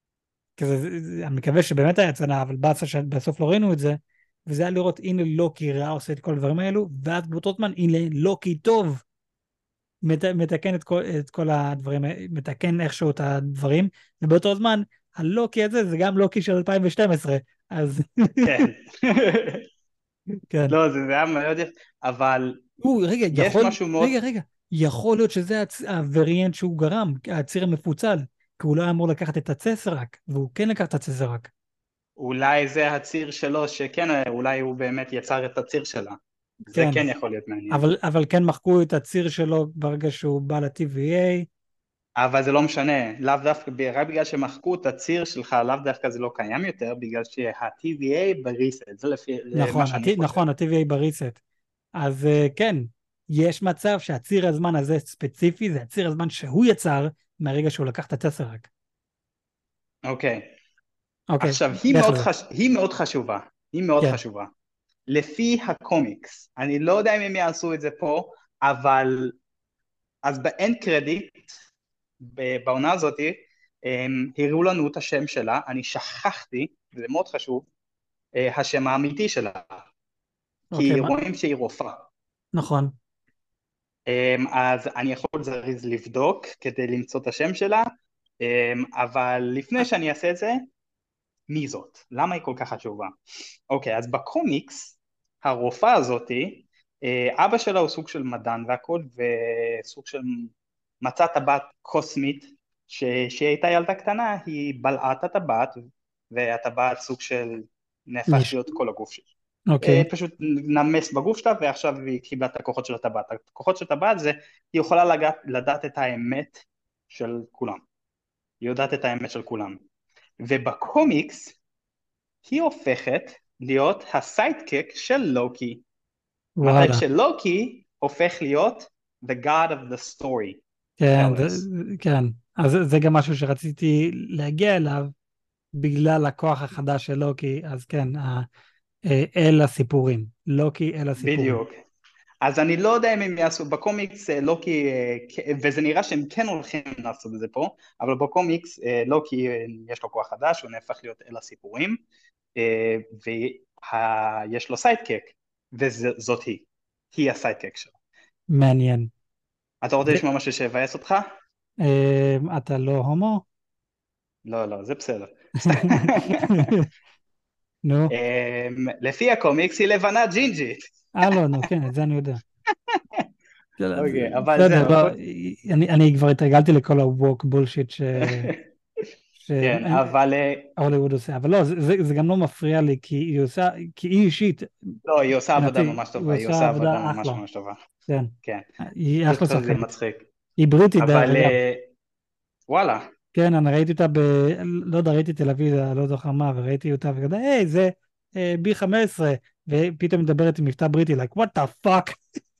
אני מקווה שבאמת היה סצנה, אבל באסה שבסוף לא ראינו את זה, וזה היה לראות, הנה לוקי רע עושה את כל הדברים האלו, ואז באותו זמן, הנה לוקי טוב, מתקן את כל הדברים, מתקן איכשהו את הדברים, ובאותו זמן, הלוקי הזה זה גם לוקי של 2012, אז כן. כן. לא, זה היה מאוד יפה, אבל רגע, יש משהו מאוד, רגע, יכול להיות שזה הווריאנט שהוא גרם, הציר המפוצל, כי הוא לא היה אמור לקחת את הצסרק, והוא כן לקח את הצסרק. אולי זה הציר שלו, שכן, אולי הוא באמת יצר את הציר שלה. זה כן, כן יכול להיות מעניין. אבל כן מחקו את הציר שלו ברגע שהוא בא ל-TVA. אבל זה לא משנה, לאו דווקא, רק בגלל שמחקו את הציר שלך, לאו דווקא זה לא קיים יותר, בגלל שה-TVA בריסט, זה לפי מה נכון, שאני חושב. נכון, ה-TVA בריסט. אז כן, יש מצב שהציר הזמן הזה ספציפי, זה הציר הזמן שהוא יצר מהרגע שהוא לקח את הטסרק. אוקיי, אוקיי, עכשיו לך לזה. היא מאוד חשובה, היא מאוד כן, חשובה. לפי הקומיקס, אני לא יודע אם הם יעשו את זה פה, אבל אז באנד קרדיט, בעונה הזאת, הראו לנו את השם שלה, אני שכחתי, זה מאוד חשוב, השם האמיתי שלה, אוקיי, כי רואים שהיא רופאה. נכון. אז אני יכול זריז לבדוק כדי למצוא את השם שלה, אבל לפני שאני אעשה את זה, מי זאת? למה היא כל כך חשובה? אוקיי, אז בקומיקס, הרופאה הזאתי, אבא שלה הוא סוג של מדען והכל, וסוג של מצא טבעת קוסמית, שהיא הייתה ילדה קטנה, היא בלעה את הטבעת, והטבעת סוג של נהפך ניש. להיות כל הגוף שלה. אוקיי, פשוט נמס בגוף שלה, ועכשיו היא קיבלה את הכוחות של הטבעת. הכוחות של הטבעת זה, היא יכולה לדעת את האמת של כולם. היא יודעת את האמת של כולם. ובקומיקס, היא הופכת להיות הסיידקיק של לוקי. מתי וואלה. שלוקי הופך להיות the god of the story כן, tellers. כן. אז זה גם משהו שרציתי להגיע אליו, בגלל הכוח החדש של לוקי, אז כן, אל הסיפורים. לוקי אל הסיפורים. בדיוק. אז אני לא יודע אם הם יעשו, בקומיקס לוקי, וזה נראה שהם כן הולכים לעשות את זה פה, אבל בקומיקס לוקי יש לו כוח חדש, הוא נהפך להיות אל הסיפורים, ויש לו סיידקיק, וזאת היא הסיידקיק שלו. מעניין. אתה רוצה זה- לשמוע משהו שיבאס אותך? אתה לא הומו? לא, לא, זה בסדר. נו. לפי הקומיקס היא לבנה ג'ינג'ית. לא, נו, כן, את זה אני יודע. אוקיי, אבל בסדר, זהו, לא, אני כבר התרגלתי לכל ה-woke bullshit כן, אבל שהוליווד עושה, אבל לא, זה גם לא מפריע לי, כי היא עושה, כי היא אישית, לא, היא עושה עבודה מבחינתי, ממש היא טובה, היא עושה עושה עבודה עבודה ממש אחלה, ממש טובה, כן, כן, היא פשוט אחלה חשבתי שזה שחקנית, מצחיק, היא בריטית דרך אבל אגב, וואלה, כן, אני ראיתי אותה לא יודע, ראיתי טלוויזיה, לא זוכר מה, וראיתי אותה, וכזה, היי, זה בי 15, ופתאום מדברת עם מבטא בריטי, like, what the fuck?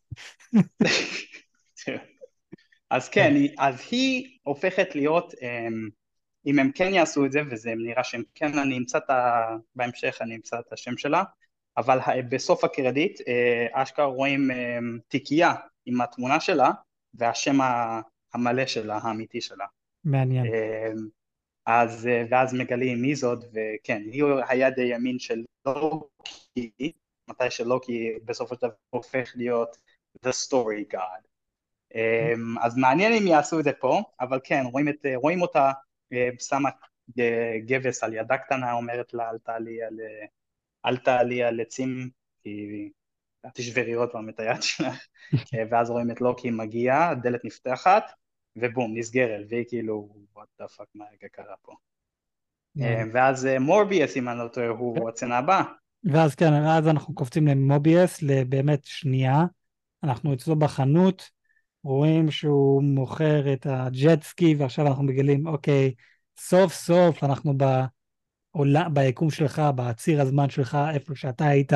אז כן, כן, אז היא הופכת להיות, אם הם כן יעשו את זה, וזה נראה שהם כן, בהמשך אני אמצא את השם שלה, אבל בסוף הקרדיט, אשכרה רואים תיקייה עם התמונה שלה, והשם המלא שלה, האמיתי שלה. מעניין, ואז מגלים מי זאת, וכן, היא היד הימין של לוקי, מתי שלוקי בסופו של דבר הופך להיות the story god. אז מעניין אם יעשו את זה פה, אבל כן, רואים אותה שמה גבס על ידה קטנה, אומרת לה אל תעלי על עצים, כי תשברי עוד פעם את היד שלך, ואז רואים את לוקי מגיע, הדלת נפתחת, ובום, נסגרת, והיא כאילו, what the fuck, מה רגע קרה פה. מעניין. ואז מורביאס, אם אני לא טועה, הוא הצצנה הבאה. ואז כן, אז אנחנו קופצים למוביאס לבאמת שנייה, אנחנו אצלו בחנות, רואים שהוא מוכר את הג'ט סקי, ועכשיו אנחנו מגלים, אוקיי, סוף סוף אנחנו ביקום שלך, בציר הזמן שלך, איפה שאתה היית,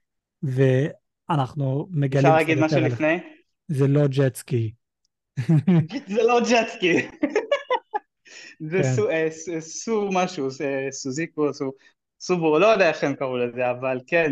ואנחנו אפשר מגלים קצת להגיד משהו יותר עליך. לפני? זה לא ג'ט סקי. זה לא ג'טסקי. זה כן, משהו, סוזיקו, סובו, לא יודע איך הם קראו לזה, אבל כן,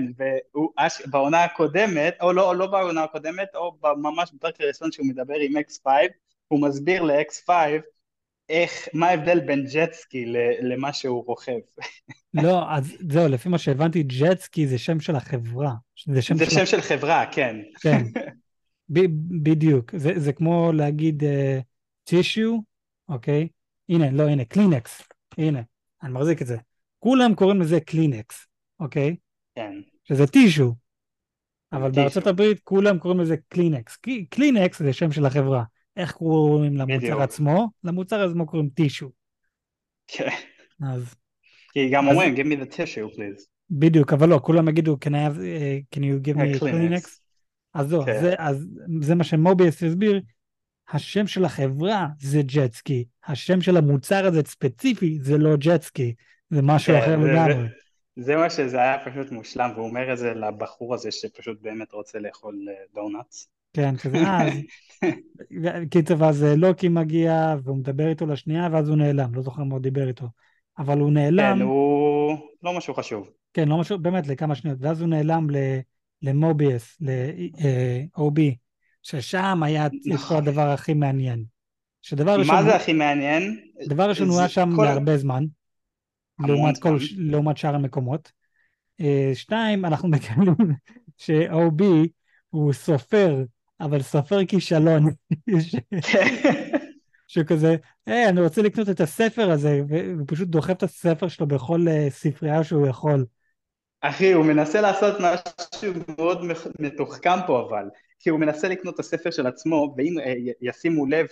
בעונה הקודמת, או לא בעונה הקודמת, או ממש בפרק הראשון שהוא מדבר עם X5, הוא מסביר ל-X5 מה ההבדל בין ג'טסקי למה שהוא רוכב. לא, אז זהו, לפי מה שהבנתי, ג'טסקי זה שם של החברה. זה שם זה של... שם של חברה, כן. כן, בדיוק. זה כמו להגיד טישיו, אוקיי? הנה, לא, הנה, קלינקס. הנה, אני מחזיק את זה. כולם קוראים לזה קלינקס, אוקיי? כן, שזה טישיו, זה אבל בארצות טישו, הברית כולם קוראים לזה קלינקס. קלינקס זה שם של החברה. איך קוראים למוצר בדיוק. עצמו? למוצר עצמו קוראים טישיו. כן. אז, כי גם אז אומרים, give me the tissue, please. בדיוק, אבל לא, כולם יגידו, can you give me קלינקס. Kleenex? אז לא, כן. אז זה מה שמוביאס הסביר, השם של החברה זה ג'טסקי, השם של המוצר הזה ספציפי זה לא ג'טסקי, זה משהו כן, אחר לגמרי. זה מה שזה היה פשוט מושלם, והוא אומר את זה לבחור הזה שפשוט באמת רוצה לאכול דונאטס. כן, כזה, אז, קיצר, אז לוקי מגיע, והוא מדבר איתו לשנייה, ואז הוא נעלם, לא זוכר מה הוא דיבר איתו, אבל הוא כן, נעלם, הוא לא משהו חשוב. כן, לא משהו, באמת לכמה שניות, ואז הוא נעלם למוביאס, ל-OB, ששם היה את כל נכון. הדבר הכי מעניין. שדבר מה ראשון, זה הכי מעניין? דבר ראשון הוא זה היה שם כל להרבה זמן, המון זמן. לעומת שאר המקומות. שתיים, אנחנו מגלים ש-OB הוא סופר, אבל סופר כישלון, ש- שכזה, אני רוצה לקנות את הספר הזה, והוא פשוט דוחף את הספר שלו בכל ספרייה שהוא יכול. אחי, הוא מנסה לעשות משהו מאוד מתוחכם פה אבל, כי הוא מנסה לקנות את הספר של עצמו, ואם ישימו לב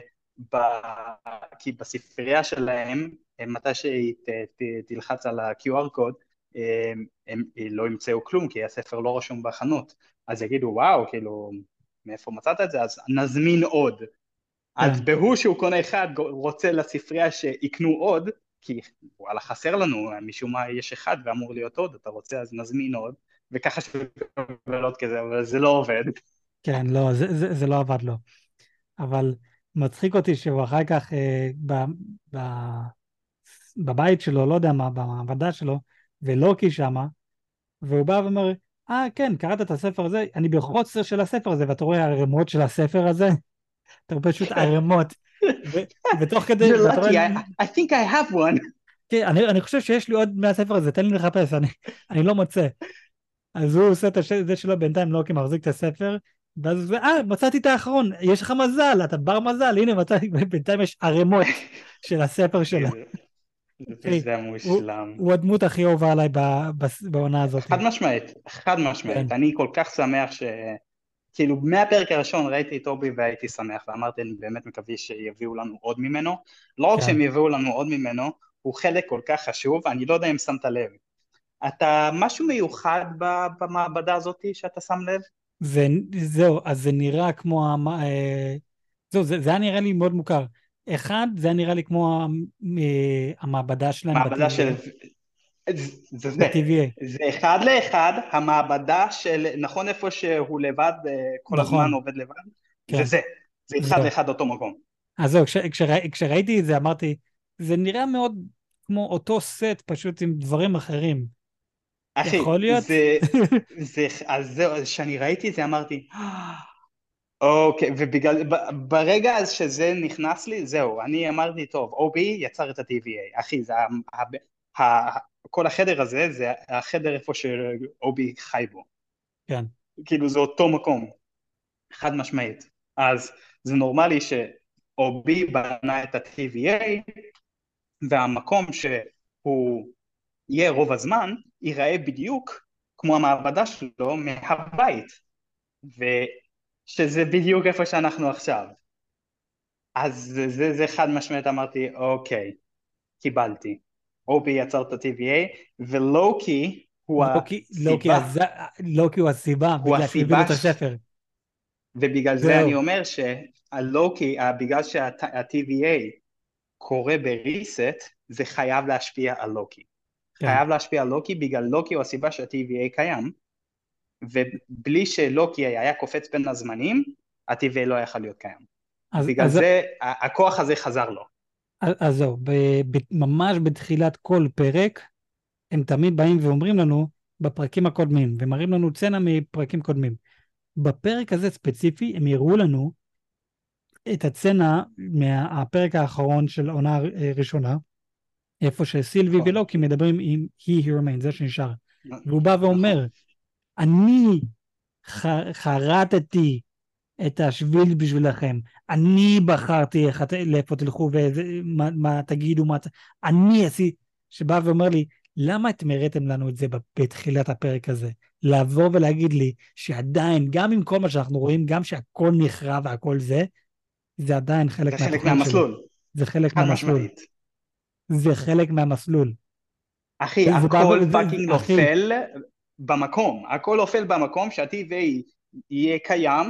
כי בספרייה שלהם, מתי שהיא תלחץ על ה-QR קוד, הם לא ימצאו כלום, כי הספר לא רשום בחנות, אז יגידו, וואו, כאילו, מאיפה מצאת את זה? אז נזמין עוד. אז כן, בהוא שהוא קונה אחד, רוצה לספרייה שיקנו עוד, כי וואלה חסר לנו, משום מה יש אחד ואמור להיות עוד, אתה רוצה אז נזמין עוד, וככה שתקבל עוד כזה, אבל זה לא עובד. כן, לא, זה לא עבד לו. אבל מצחיק אותי שהוא אחר כך ב, בבית שלו, לא יודע מה, במעבדה שלו, ולוקי שמה, והוא בא ואומר, כן, קראת את הספר הזה, אני בחוצר של הספר הזה, ואתה רואה ערימות של הספר הזה, אתה רואה פשוט ערימות, ותוך כדי, You're ואתה רואה, lucky, I think I have one. כן, אני חושב שיש לי עוד מהספר הזה, תן לי לחפש, אני לא מוצא. אז הוא עושה את זה שלו, בינתיים לוקי מחזיק את הספר, ואז הוא אומר, מצאתי את האחרון, יש לך מזל, אתה בר מזל, הנה מצאתי, בינתיים יש ערימות של הספר שלו. אחי, זה מושלם. הוא הדמות הכי אהובה עליי בעונה הזאת. חד משמעית, חד כן, משמעית, אני כל כך שמח כאילו מהפרק הראשון ראיתי את טובי והייתי שמח ואמרתי אני באמת מקווה שיביאו לנו עוד ממנו, לא רק כן. שהם יביאו לנו עוד ממנו, הוא חלק כל כך חשוב, אני לא יודע אם שמת לב, אתה משהו מיוחד במעבדה הזאת שאתה שם לב? זהו, אז זה נראה כמו, זהו, זה היה נראה לי מאוד מוכר. אחד, זה היה נראה לי כמו המעבדה שלהם מעבדה של, ב-TVA. זה ב-TVA, זה אחד לאחד המעבדה של, נכון איפה שהוא לבד כל הזמן נכון, עובד לבד? כן, זה אחד זהו. לאחד אותו מקום. אז זהו, כשראיתי את זה אמרתי, זה נראה מאוד כמו אותו סט, פשוט עם דברים אחרים. אחי, יכול להיות? אז זהו, אז כשאני ראיתי את זה אמרתי, אוקיי, ובגלל, ברגע אז שזה נכנס לי, זהו, אני אמרתי, טוב, OB יצר את ה-TVA, אחי, כל החדר הזה, זה החדר איפה ש-OB חי בו, כן, כאילו זה אותו מקום, חד משמעית, אז זה נורמלי ש-OB בנה את ה-TVA, והמקום שהוא יהיה רוב הזמן, ייראה בדיוק כמו המעבדה שלו מהבית, ושזה בדיוק איפה שאנחנו עכשיו. אז זה חד משמעית אמרתי, אוקיי, קיבלתי. אובי יצר את ה-TVA, ולוקי הוא הסיבה, לוקי הוא הסיבה, הוא בגלל שהוא הביא לו הסיבה, את הספר. ובגלל זה אני זהו, אומר שהלוקי, בגלל שה-TVA קורה בריסט, זה חייב להשפיע על לוקי. כן. חייב להשפיע על לוקי, בגלל לוקי הוא הסיבה שה-TVA קיים, ובלי שלוקי היה קופץ בין הזמנים, ה-TVA לא יכול להיות קיים. בגלל אז זה, הכוח הזה חזר לו. אז זהו, ממש בתחילת כל פרק, הם תמיד באים ואומרים לנו, בפרקים הקודמים, ומראים לנו צנע מפרקים קודמים. בפרק הזה ספציפי, הם יראו לנו את הצצנה מהפרק האחרון של עונה ראשונה, איפה שסילבי נכון, ולוקי מדברים עם He Remains, זה שנשאר. והוא בא נכון. ואומר, אני חרטתי את השביל בשבילכם, אני בחרתי לאיפה תלכו ומה תגידו, אני עשיתי, שבא ואומר לי, למה אתם הראיתם לנו את זה בתחילת הפרק הזה? לבוא ולהגיד לי שעדיין, גם עם כל מה שאנחנו רואים, גם שהכל נחרב והכל זה, זה עדיין זה חלק חלק מהתוכנית שלי. מהמסלול, זה חלק חד מהמסלול. משמעית. זה חלק מהמסלול. אחי, זה בא, הכל פאקינג אחי, נופל במקום, הכל נופל במקום שהטבעי יהיה קיים,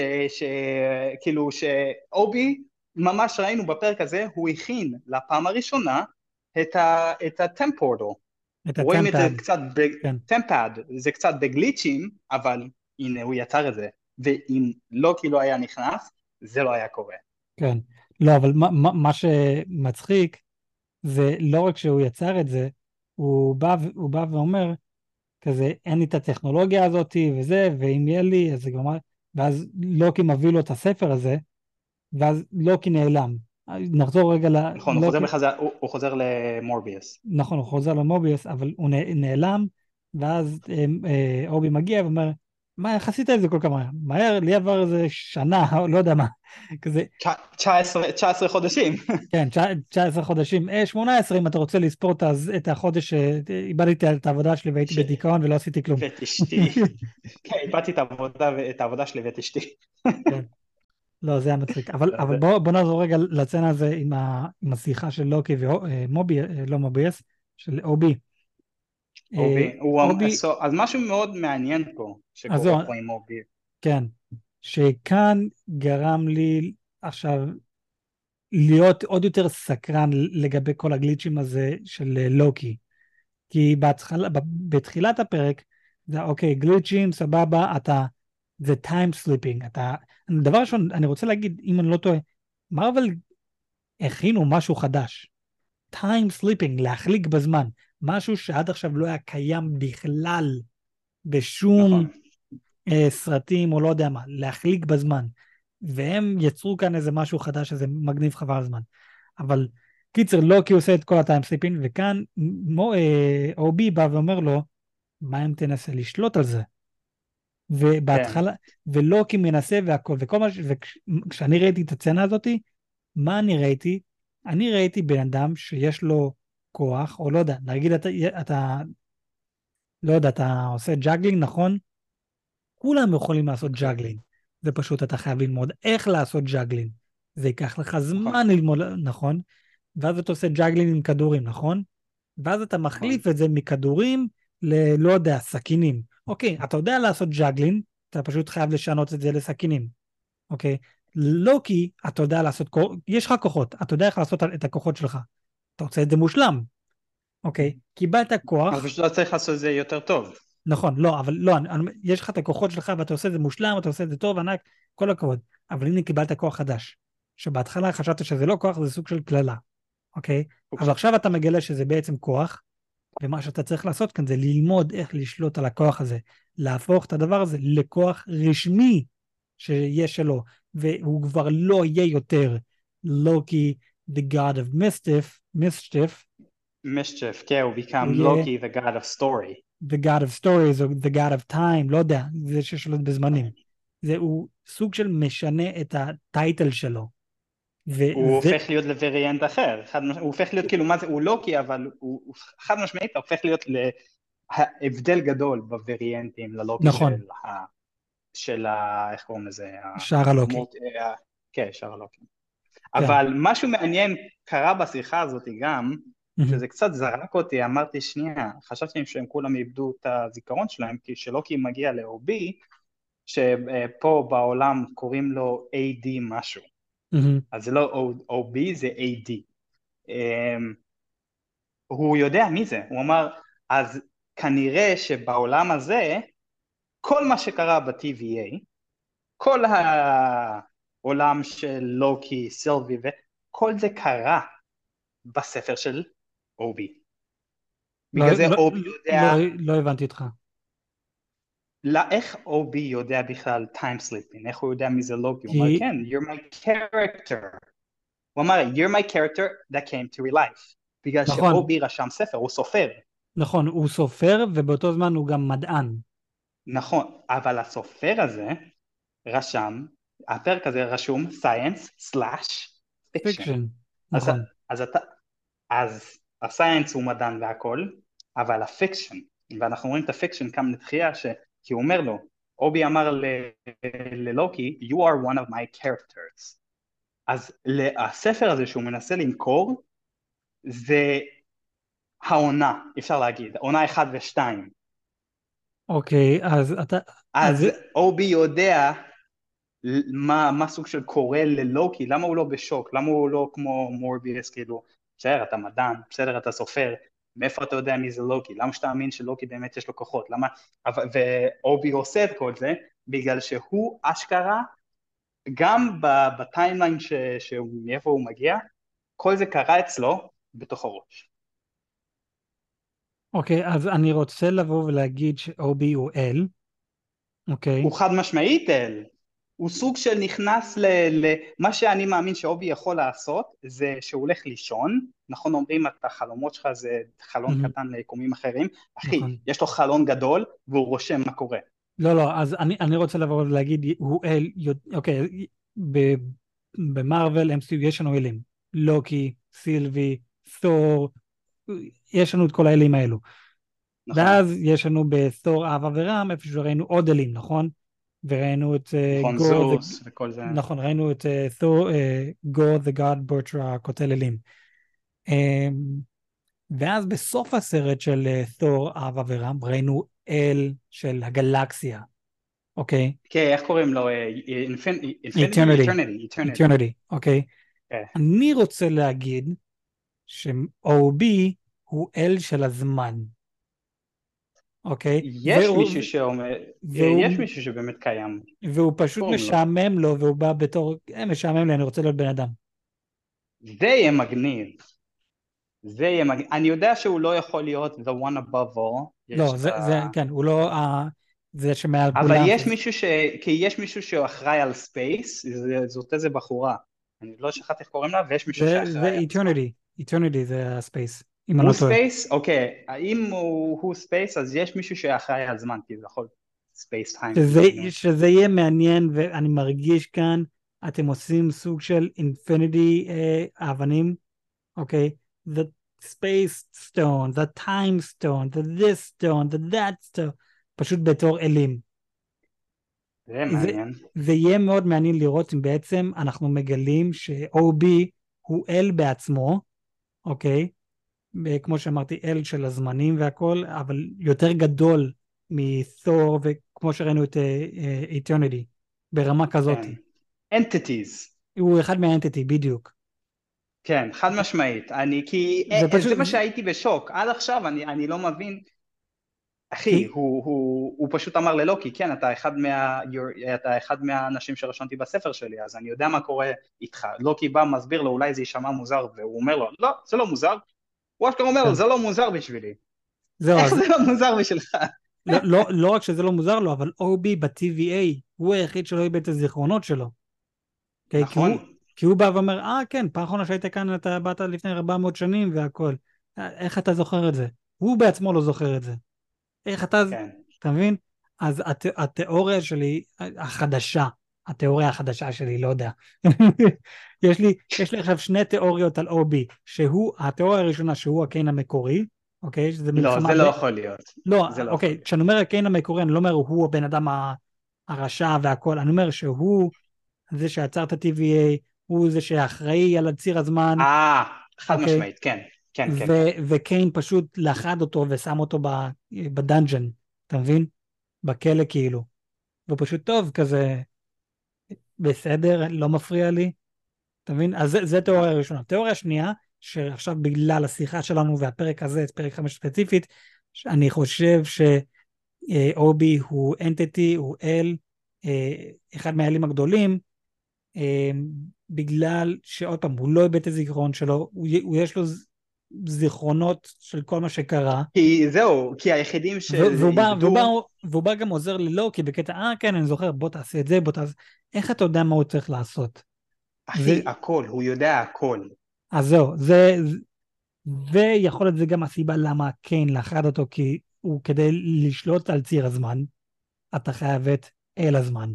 כאילו שאובי, ממש ראינו בפרק הזה, הוא הכין לפעם הראשונה את הטמפורטל. את רואים את זה הטמפד, קצת כן. בטמפד, זה קצת בגליצ'ים, אבל הנה הוא יצר את זה, ואם לוקי לא היה נכנס, זה לא היה קורה. כן. לא, אבל מה שמצחיק, זה לא רק שהוא יצר את זה, הוא בא ואומר, כזה, אין לי את הטכנולוגיה הזאת וזה, ואם יהיה לי, אז זה גמר, ואז לוקי מביא לו את הספר הזה, ואז לוקי נעלם. נחזור רגע נכון, ללוקי, הוא חוזר למורביוס. נכון, הוא חוזר למוביוס, אבל הוא נעלם, ואז אובי מגיע ואומר, מה, איך עשית את זה כל כך מהר? מהר, לי עבר איזה שנה, או לא יודע מה, כזה, 19 חודשים. כן, 19 חודשים, 18 אם אתה רוצה לספור את החודש שאיבדתי את העבודה שלי והייתי ש... בדיכאון ולא עשיתי כלום. ואת אשתי. כן, איבדתי את העבודה שלי ואת אשתי. כן, לא, זה היה מצחיק. אבל זה- בוא נעזור רגע לצנה הזה עם השיחה של לוקי ומובי, לא מוביאס, של אובי. אובי, אובי, אז משהו מאוד מעניין פה, אז שקורה זהו, פה עם אובי. כן, שכאן גרם לי עכשיו להיות עוד יותר סקרן לגבי כל הגליצ'ים הזה של לוקי. כי בתחילת הפרק, זה אוקיי, גליצ'ים, סבבה, זה טיים סליפינג, דבר ראשון, אני רוצה להגיד, אם אני לא טועה, מרוול הכינו משהו חדש, טיים סליפינג, להחליק בזמן, משהו שעד עכשיו לא היה קיים בכלל, בשום נכון. סרטים או לא יודע מה, להחליק בזמן, והם יצרו כאן איזה משהו חדש, איזה מגניב חבל הזמן, אבל קיצר, לוקי עושה את כל הטיים סליפינג, וכאן אובי בא ואומר לו, מה אם תנסה לשלוט על זה? כן, ובהתחלה, ולוקי מנסה והכל, וכל מה וכשאני ראיתי את הצצנה הזאת, מה אני ראיתי? אני ראיתי בן אדם שיש לו כוח, או לא יודע, נגיד לא יודע, אתה עושה ג'אגלינג, נכון? כולם יכולים לעשות אוקיי, ג'אגלינג. זה פשוט, אתה חייב ללמוד איך לעשות ג'אגלינג. זה ייקח לך נכון, זמן ללמוד, נכון? ואז אתה עושה ג'אגלינג עם כדורים, נכון? ואז אתה נכון. מחליף את זה מכדורים לא יודע, סכינים. אוקיי, אתה יודע לעשות ג'אגלינג, אתה פשוט חייב לשנות את זה לסכינים. אוקיי? לוקי, אתה יודע לעשות, יש לך כוחות, אתה יודע איך לעשות את הכוחות שלך. אתה רוצה את זה מושלם. אוקיי? קיבלת אז כוח, פשוט לא צריך לעשות את זה יותר טוב. נכון, לא, אבל לא, יש לך את הכוחות שלך ואתה עושה את זה מושלם, אתה עושה את זה טוב, ענק, כל הכבוד. אבל הנה קיבלת כוח חדש, שבהתחלה חשבת שזה לא כוח, זה סוג של קללה, אוקיי? אבל אוקיי. עכשיו אתה מגלה שזה בעצם כוח, ומה שאתה צריך לעשות כאן זה ללמוד איך לשלוט על הכוח הזה, להפוך את הדבר הזה לכוח רשמי שיש שלו, והוא כבר לא יהיה יותר לוקי, the god of mischief, mischief, כן, הוא הוא become יהיה Loki, the god of story. the god of stories, או the god of time, לא יודע, זה ששולט בזמנים. הוא סוג של משנה את הטייטל שלו. הוא וזה, הופך להיות לווריאנט אחר, הוא הופך להיות כאילו מה זה, הוא לוקי אבל הוא חד משמעית הופך להיות להבדל גדול בווריאנטים ללוקי נכון, איך קוראים לזה, שער הלוקי. כן, שאר הלוקי. כן. אבל משהו מעניין קרה בשיחה הזאת גם, מהמם, שזה קצת זרק אותי, אמרתי שנייה, חשבתי שהם כולם איבדו את הזיכרון שלהם, כי כשלוקי מגיע ל-OB, שפה בעולם קוראים לו AD משהו, מהמם. אז זה לא OB, זה AD. הוא יודע מי זה, הוא אמר, אז כנראה שבעולם הזה, כל מה שקרה ב-TVA, כל העולם של לוקי, סילבי, וכל זה קרה בספר של אובי. לא, בגלל זה לא, אובי לא, יודע, לא הבנתי אותך. איך אובי יודע בכלל time slipping? איך הוא יודע מי זה לוקי? הוא אומר, כי, כן, you're my character. הוא אמר, you're my character that came to real life. בגלל נכון, שאובי רשם ספר, הוא סופר. נכון, הוא סופר ובאותו זמן הוא גם מדען. נכון, אבל הסופר הזה רשם, הפרק הזה רשום science/fiction. פיקשן, אז, נכון. אז, אתה, אז הסייאנס הוא מדען והכל, אבל הפיקשן, ואנחנו רואים את הפיקשן כמה לתחייה, כי הוא אומר לו, אובי אמר ללוקי, you are one of my characters. אז הספר הזה שהוא מנסה למכור, זה העונה, אפשר להגיד, עונה 1 ו-2. אוקיי, אז אתה, אז אז אובי יודע מה סוג של קורה ללוקי, למה הוא לא בשוק, למה הוא לא כמו מורביאס, כאילו, בסדר, אתה מדען, בסדר, אתה סופר, מאיפה אתה יודע מי זה לוקי, למה שאתה מאמין שלוקי באמת יש לו כוחות, למה, ואובי עושה את כל זה, בגלל שהוא אשכרה, גם בטיימליין מאיפה הוא מגיע, כל זה קרה אצלו בתוך הראש. אוקיי, אז אני רוצה לבוא ולהגיד שאובי הוא אל, אוקיי? הוא חד משמעית אל, הוא סוג של נכנס מה שאני מאמין שאובי יכול לעשות, זה שהוא הולך לישון, נכון אומרים את החלומות שלך זה חלון מהמם, קטן ליקומים אחרים, אחי, נכון. יש לו חלון גדול והוא רושם מה קורה. לא, לא, אז אני רוצה לבוא ולהגיד, הוא אל, אוקיי, במרוויל MCU יש לנו אלים, לוקי, סילבי, תור, יש לנו את כל האלים האלו. נכון, ואז יש לנו בתור אהבה ורם, איפה שראינו עוד אלים, נכון? וראינו את נכון, גור, זוס וכל זה, נכון, ראינו את תור, גור the God בורטרה קוטל אלים. אמ, ואז בסוף הסרט של תור, אהבה ורם, ראינו אל של הגלקסיה, אוקיי? כן, איך קוראים לו, אינפיניטי, Eternity, איטרניטי, Eternity, אוקיי? אני רוצה להגיד ש-OB הוא אל של הזמן, אוקיי? יש מישהו שאומר, והוא, יש מישהו שבאמת קיים, והוא פשוט קוראים לו, משעמם לו, והוא בא בתור, משעמם לי, אני רוצה להיות בן אדם. זה יהיה מגניב, אני יודע שהוא לא יכול להיות the one above all, לא, יש את כן, הוא לא זה שמעל אבל כולם. כי יש מישהו שאחראי על ספייס, זאת איזה בחורה, אני לא שכחתי איך קוראים לה, ויש מישהו זה שאחראי על הזמן. Eternity זה הספייס, אם אני הוא לא טועה. ספייס? אוקיי, אם הוא ספייס, אז יש מישהו שאחראי על זמן, כי זה יכול ספייס טיים, כאילו. שזה יהיה מעניין, ואני מרגיש כאן, אתם עושים סוג של אינפיניטי האבנים, אוקיי? The space stone, the time stone, the this stone, the that stone, פשוט בתור אלים. זה זה, מעניין. זה יהיה מאוד מעניין לראות אם בעצם אנחנו מגלים ש-OB הוא אל בעצמו, אוקיי? כמו שאמרתי, אל של הזמנים והכל, אבל יותר גדול מתור, וכמו שראינו את Eternity, ברמה כזאת. כן. entities. הוא אחד מהאנטיטי, בדיוק. כן, חד משמעית. כי זה פשוט, זה מה שהייתי בשוק. עד עכשיו אני לא מבין. אחי, כי, הוא פשוט אמר ללוקי, כן, אתה אחד מהאנשים שרשמתי בספר שלי, אז אני יודע מה קורה איתך. לוקי בא, מסביר לו, אולי זה יישמע מוזר, והוא אומר לו, לא, זה לא מוזר. הוא אשכרה אומר לו, כן. זה לא מוזר בשבילי. זהו, איך אז זה לא מוזר בשבילך? לא רק שזה לא מוזר לו, אבל OB ב-TVA, הוא היחיד שלא איבד את הזיכרונות שלו. Okay? נכון, כי הוא בא ואומר, כן, פעם אחרונה שהיית כאן, אתה באת לפני 400 שנים והכל. איך אתה זוכר את זה? הוא בעצמו לא זוכר את זה. איך אתה, כן. אתה מבין? אז התיאוריה שלי, התיאוריה החדשה שלי, לא יודע. יש לי עכשיו שני תיאוריות על OB, התיאוריה הראשונה שהוא הקיין המקורי, אוקיי? שזה לא, מלחמה זה לא יכול להיות. לא, זה לא יכול אוקיי, להיות. כשאני אומר הקיין המקורי, אני לא אומר הוא הבן אדם הרשע והכל, אני אומר שהוא זה שעצר את ה-TVA, הוא זה שאחראי על ציר הזמן, חד אוקיי? משמעית, כן, כן, כן, כן. וקיין פשוט לחד אותו ושם אותו בדאנג'ן, אתה מבין? בכלא כאילו. ופשוט טוב, כזה, בסדר, לא מפריע לי, אתה מבין? אז זה תיאוריה ראשונה. תיאוריה שנייה, שעכשיו בגלל השיחה שלנו והפרק הזה, פרק 5 ספציפית, אני חושב שאובי הוא אנטיטי, הוא אל, אחד מהאלים הגדולים, בגלל שעוד פעם, הוא לא איבד את הזיכרון שלו, יש לו זיכרונות של כל מה שקרה, כי זהו, כי היחידים שאיבדו, והוא בא גם עוזר ללוקי בקטע, כן, אני זוכר, בוא תעשה את זה, בוא תעשה, איך אתה יודע מה הוא צריך לעשות? זה, אחי, הכל, הוא יודע הכל. אז זהו, ויכול להיות זה גם הסיבה למה קיין לחד אותו, כי הוא כדי לשלוט על ציר הזמן, אתה חייב את אל הזמן.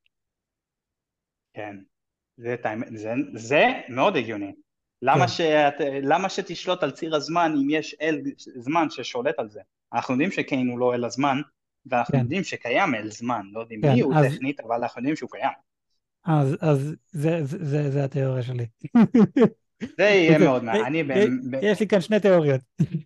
כן, זה מאוד הגיוני. כן, למה שתשלוט על ציר הזמן אם יש אל זמן ששולט על זה? אנחנו יודעים שקיין הוא לא אל הזמן, ואנחנו כן, יודעים שקיים אל זמן, לא יודעים מי כן, הוא טכנית, אבל אנחנו יודעים שהוא קיים. אז זה התיאוריה שלי. זה יהיה בקיצור, מאוד מעניין. יש לי כאן שני תיאוריות.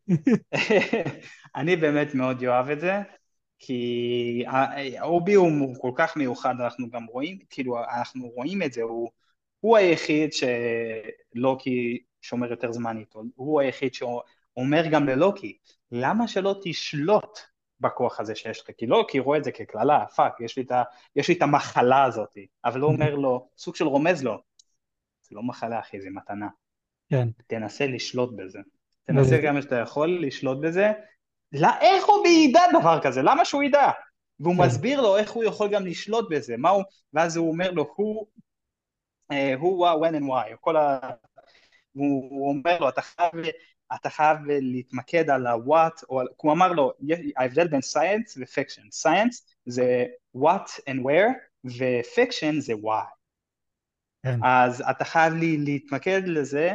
אני באמת מאוד אוהב את זה, כי אובי הוא כל כך מיוחד, אנחנו גם רואים, כאילו אנחנו רואים את זה, הוא היחיד שלוקי שומר יותר זמן איתו, הוא היחיד שאומר גם ללוקי, למה שלא תשלוט בכוח הזה שיש לך, כי לוקי רואה את זה ככללה, פאק, יש לי את המחלה הזאת, אבל הוא אומר לו, סוג של רומז לו, זה לא מחלה אחי, זה מתנה. כן, תנסה לשלוט בזה. תנסה וזה- כמה שאתה יכול לשלוט בזה. איך הוא ידע דבר כזה? למה שהוא ידע? והוא כן, מסביר לו איך הוא יכול גם לשלוט בזה. ואז הוא אומר לו, who, when and why. הוא אומר לו, אתה חייב להתמקד על ה-what, הוא אמר לו, ההבדל בין science ו-fiction. science זה what and where, ו-fiction זה why. כן, אז אתה חייב להתמקד לזה,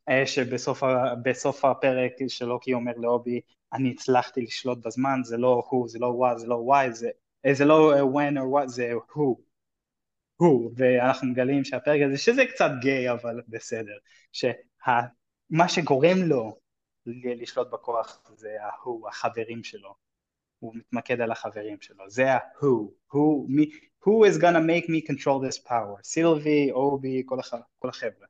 שבסוף הפרק של לוקי אומר לאובי, אני הצלחתי לשלוט בזמן, זה לא הוא, זה לא what, זה לא why, זה לא when or what, זה הוא, ואנחנו מגלים שהפרק הזה, שזה קצת גיי, אבל בסדר, שמה שגורם לו לשלוט בכוח זה ההוא, החברים שלו, הוא מתמקד על החברים שלו, זה who is gonna make me control this power, סילבי, אובי, כל החבר'ה.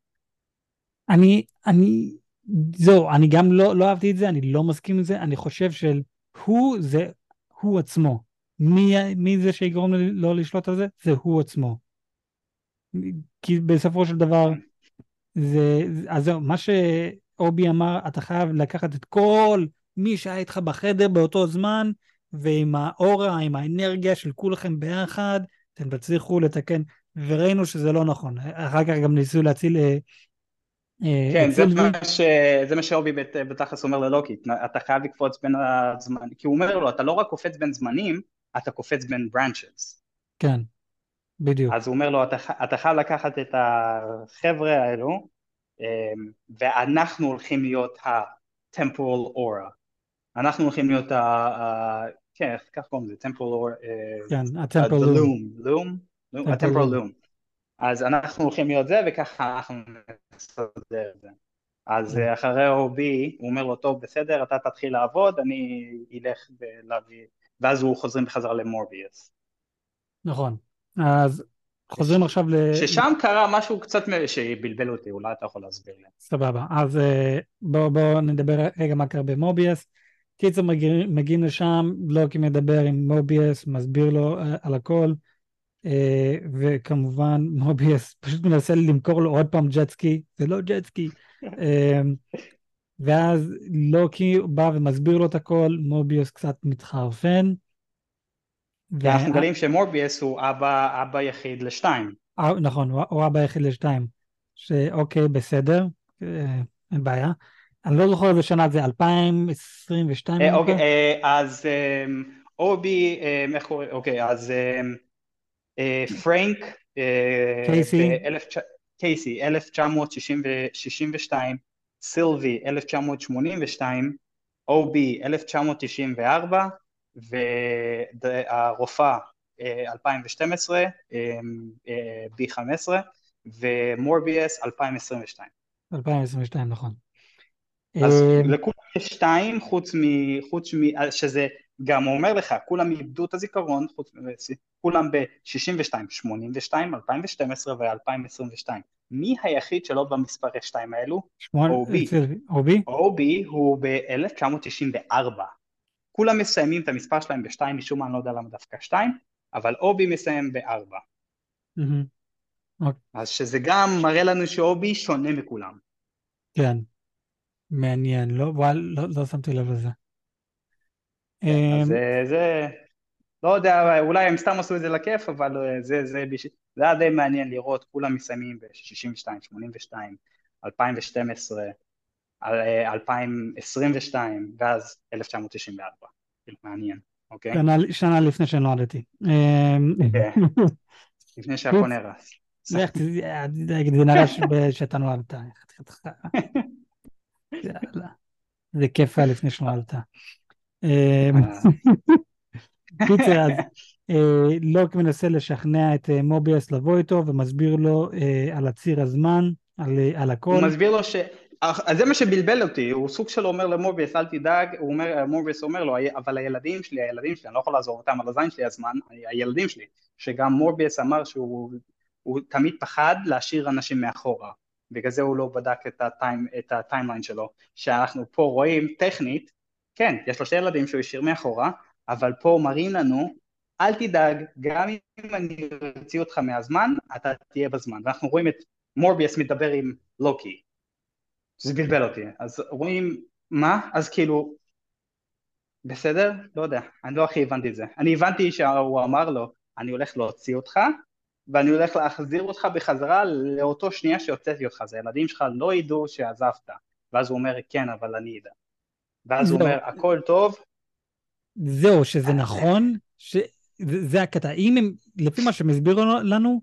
אני, זהו, אני גם לא אהבתי את זה, אני לא מסכים עם זה, אני חושב הוא זה הוא עצמו. מי זה שיגרום לו לשלוט על זה? זה הוא עצמו. כי בסופו של דבר, כן, אז זהו, מה שאובי אמר, אתה חייב לקחת את כל מי שהיה איתך בחדר באותו זמן, ועם האורה, עם האנרגיה של כולכם ביחד, אתם תצליחו לתקן, וראינו שזה לא נכון. אחר כך גם ניסו להציל את כן, סילבי. זה מה שאובי בתכלס אומר ללוקי, אתה חייב לקפוץ בין הזמנים, כי הוא אומר לו, אתה לא רק קופץ בין זמנים, אתה קופץ בין branches. כן, בדיוק. אז הוא אומר לו, אתה חייב לקחת את החבר'ה האלו, ואנחנו הולכים להיות ה-temporal aura. אנחנו הולכים להיות כן, כך קוראים לזה, temporal aura, כן, הטמפל the לום. טמפל ה-temporal לום. loom. אז אנחנו הולכים להיות זה, וככה אנחנו נסדר את זה. אז כן, אחרי OB, הוא אומר לו, טוב, בסדר, אתה תתחיל לעבוד, אני אלך להביא, ואז הוא חוזרים בחזרה למורביוס. נכון. אז חוזרים עכשיו ששם קרה משהו קצת שבלבל אותי, אולי אתה יכול להסביר לי. סבבה. אז בואו נדבר רגע מה קרה במוביאס. קיצר מגיעים לשם, לוקי מדבר עם מוביאס, מסביר לו על הכל, וכמובן מוביאס פשוט מנסה למכור לו עוד פעם ג'טסקי, זה לא ג'טסקי. ואז לוקי בא ומסביר לו את הכל, מוביאס קצת מתחרפן, ואנחנו מגלים שמורביוס הוא אבא יחיד לשתיים. נכון, הוא אבא היחיד לשתיים, שאוקיי, בסדר, אין בעיה. אני לא זוכר איזה שנה זה, 2022 אני לא זוכר? אוקיי, אז אובי, איך קוראים, אוקיי, אז פרנק, קייסי, קייסי, 1962, סילבי, 1982, אובי, 1994, והרופאה, 2012, B15, ומורביאס, 2022. 2022 נכון. אז אה, לכולם יש שתיים, שזה גם אומר לך, כולם איבדו את הזיכרון, כולם ב-62, 82, 2012 ו-2022. מי היחיד שלא במספרי שתיים האלו? אובי. אובי? אובי הוא ב-1994. כולם מסיימים את המספר שלהם בשתיים, משום מה אני לא יודע למה דווקא שתיים, אבל אובי מסיים בארבע. מהמם, אוקיי, אז שזה גם מראה לנו שאובי שונה מכולם. כן. מעניין, לא, וואל, לא, לא שמתי לב לזה. כן, אז אמ, זה, לא יודע, אולי הם סתם עשו את זה לכיף, אבל זה היה די מעניין לראות, כולם מסיימים ב-62, 82, 2012, 2022, ואז 1994, כאילו מעניין, אוקיי? שנה לפני שנולדתי. כן, לפני שהכל קיצ- נהרס. לך, זה נראה שאתה נולדת. יאללה, זה כיף היה לפני שנולדת. אמ, קיצר, אז לוק מנסה לשכנע את מוביאס לבוא איתו ומסביר לו על הציר הזמן, על הוא הכל. מסביר לו אז זה מה שבלבל אותי, הוא סוג שלו אומר למורביוס אל תדאג, מורביוס אומר לו אבל הילדים שלי, אני לא יכול לעזור אותם על הזין שלי הזמן, הילדים שלי, שגם מורביוס אמר שהוא תמיד פחד להשאיר אנשים מאחורה, בגלל זה הוא לא בדק את הטיימליין שלו, שאנחנו פה רואים טכנית, כן, יש לו שתי ילדים שהוא השאיר מאחורה, אבל פה מראים לנו, אל תדאג, גם אם אני אוציא אותך מהזמן, אתה תהיה בזמן, ואנחנו רואים את מורביוס מדבר עם לוקי, שזה בלבל אותי, אז רואים מה? אז כאילו, בסדר? לא יודע, אני לא הכי הבנתי את זה. אני הבנתי שהוא אמר לו, אני הולך להוציא אותך, ואני הולך להחזיר אותך בחזרה לאותו שנייה שהוצאתי אותך, זה הילדים שלך לא ידעו שעזבת, ואז הוא אומר, כן, אבל אני אדע. ואז הוא אומר, זהו, הכל טוב, זהו, שזה נכון, זה הקטע. אם הם, לפי מה שהם הסבירו לנו,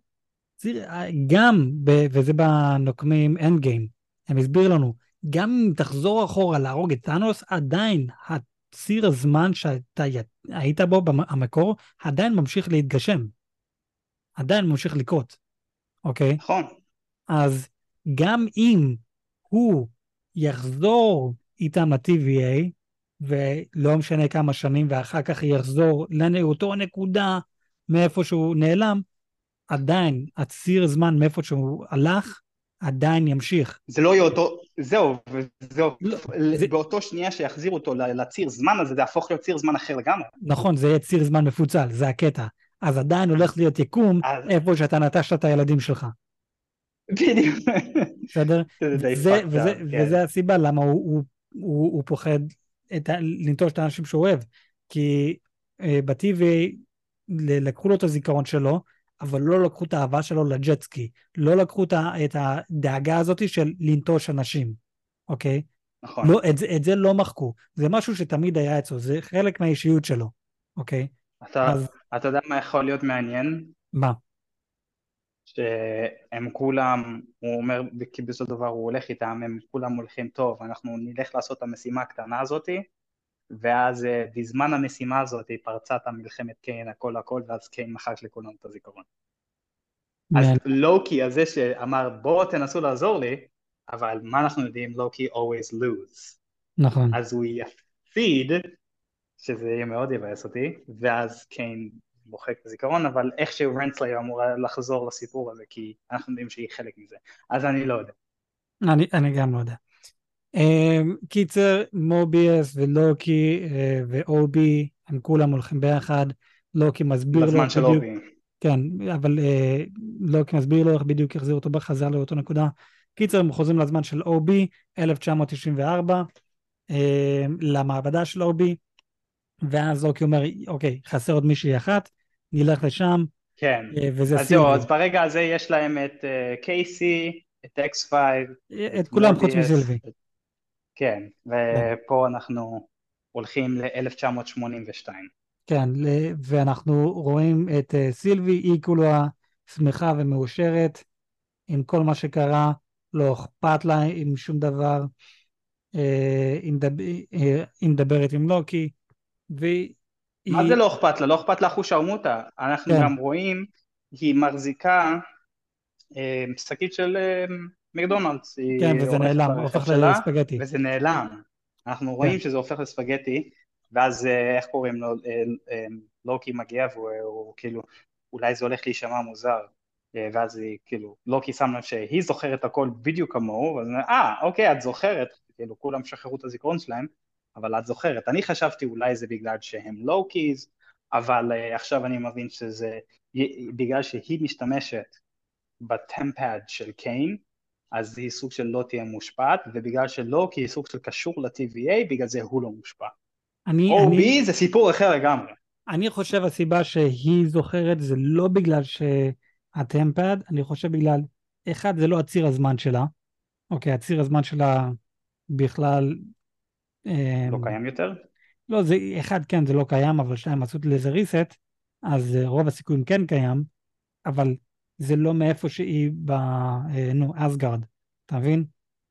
גם, וזה בנוקמים אנד גיים, הם הסבירו לנו, גם אם תחזור אחורה להרוג את טאנוס, עדיין הציר הזמן שאתה היית בו במקור, עדיין ממשיך להתגשם, עדיין ממשיך לקרות, אוקיי? נכון, אז גם אם הוא יחזור איתם ל-TVA, ולא משנה כמה שנים, ואחר כך יחזור לאותו נקודה מאיפה שהוא נעלם, עדיין הציר זמן מאיפה שהוא הלך, עדיין ימשיך. זה לא יהיה אותו, זהו, לא, זה, באותו שנייה שיחזיר אותו לציר זמן הזה, זה יהפוך להיות ציר זמן אחר לגמרי. נכון, זה יהיה ציר זמן מפוצל, זה הקטע. אז עדיין הולך להיות יקום אז איפה שאתה נטשת את הילדים שלך. בדיוק, בסדר? זה די fucked up, כן. וזה הסיבה למה הוא פוחד לנטוש את האנשים שהוא אוהב. כי בטבעי לקחו לו את הזיכרון שלו, אבל לא לקחו את האהבה שלו לג'טסקי. לא לקחו את הדאגה הזאת של לנטוש אנשים, אוקיי? נכון. לא, את זה לא מחקו. זה משהו שתמיד היה אצלו, זה חלק מהאישיות שלו, אוקיי? אתה, אז אתה יודע מה יכול להיות מעניין? מה? שהם כולם, הוא אומר, כי בסופו של דבר הוא הולך איתם, הם כולם הולכים טוב, אנחנו נלך לעשות את המשימה הקטנה הזאת, ואז בזמן המשימה הזאת פרצה את המלחמת קיין, הכל, ואז קיין מחק לכולם את הזיכרון. אז מעניין. לוקי הזה שאמר בואו תנסו לעזור לי, אבל מה אנחנו יודעים? לוקי always lose. נכון. אז הוא יפסיד, שזה יהיה מאוד יבאס אותי, ואז קיין מוחק את הזיכרון, אבל איכשהו רנסלייר אמור לחזור לסיפור הזה, כי אנחנו יודעים שהיא חלק מזה, אז אני לא יודע. אני גם לא יודע. קיצר, מוביאס ולוקי ואובי, הם כולם הולכים ביחד. לוקי מסביר לו בזמן איך של בדיוק, אובי. כן, אבל לוקי מסביר לו איך בדיוק יחזיר אותו בחזרה לאותו נקודה. קיצר, הם חוזרים לזמן של אובי, 1994, למעבדה של אובי, ואז לוקי אומר, אוקיי, חסר עוד מישהי אחת, נלך לשם, כן, וזה אז זהו, אז סילבי. ברגע הזה יש להם את קייסי, את X5, את את כולם חוץ מורביאס, מסילבי. כן, כן. ופה אנחנו הולכים ל-1982. כן, ואנחנו רואים את סילבי, היא כולה שמחה ומאושרת עם כל מה שקרה, לא אכפת לה עם שום דבר, היא מדברת עם לוקי, והיא, מה זה לא אכפת לה? לא אכפת לה אחוז שרמוטה. אנחנו כן, גם רואים, היא מחזיקה שקית של מקדונלדס, כן, היא וזה הולכת נעלם, לרכב הופך שלה, לספגטי, וזה נעלם. אנחנו כן, רואים שזה הופך לספגטי, ואז איך קוראים לו, לוקי מגיע והוא כאילו, אולי זה הולך להישמע מוזר, ואז היא כאילו, לוקי שם לב שהיא זוכרת הכל בדיוק כמוהו, ואז היא אומרת, אוקיי, את זוכרת, כאילו כולם שחררו את הזיכרון שלהם, אבל את זוכרת. אני חשבתי אולי זה בגלל שהם לוקיז, אבל עכשיו אני מבין שזה בגלל שהיא משתמשת בטמפד של קיין, אז היא סוג של לא תהיה מושפעת, ובגלל שלא, כי היא סוג של קשור ל-TVA, בגלל זה הוא לא מושפע. אני, אני, OB זה סיפור אחר לגמרי. אני חושב הסיבה שהיא זוכרת זה לא בגלל שהטמפד, אני חושב בגלל, אחד, זה לא הציר הזמן שלה, אוקיי, הציר הזמן שלה בכלל, לא אמ, קיים יותר? לא, זה, אחד, כן, זה לא קיים, אבל שתיים, עשו לזה reset, אז רוב הסיכויים כן קיים, אבל זה לא מאיפה שהיא נו, אסגרד, אתה מבין?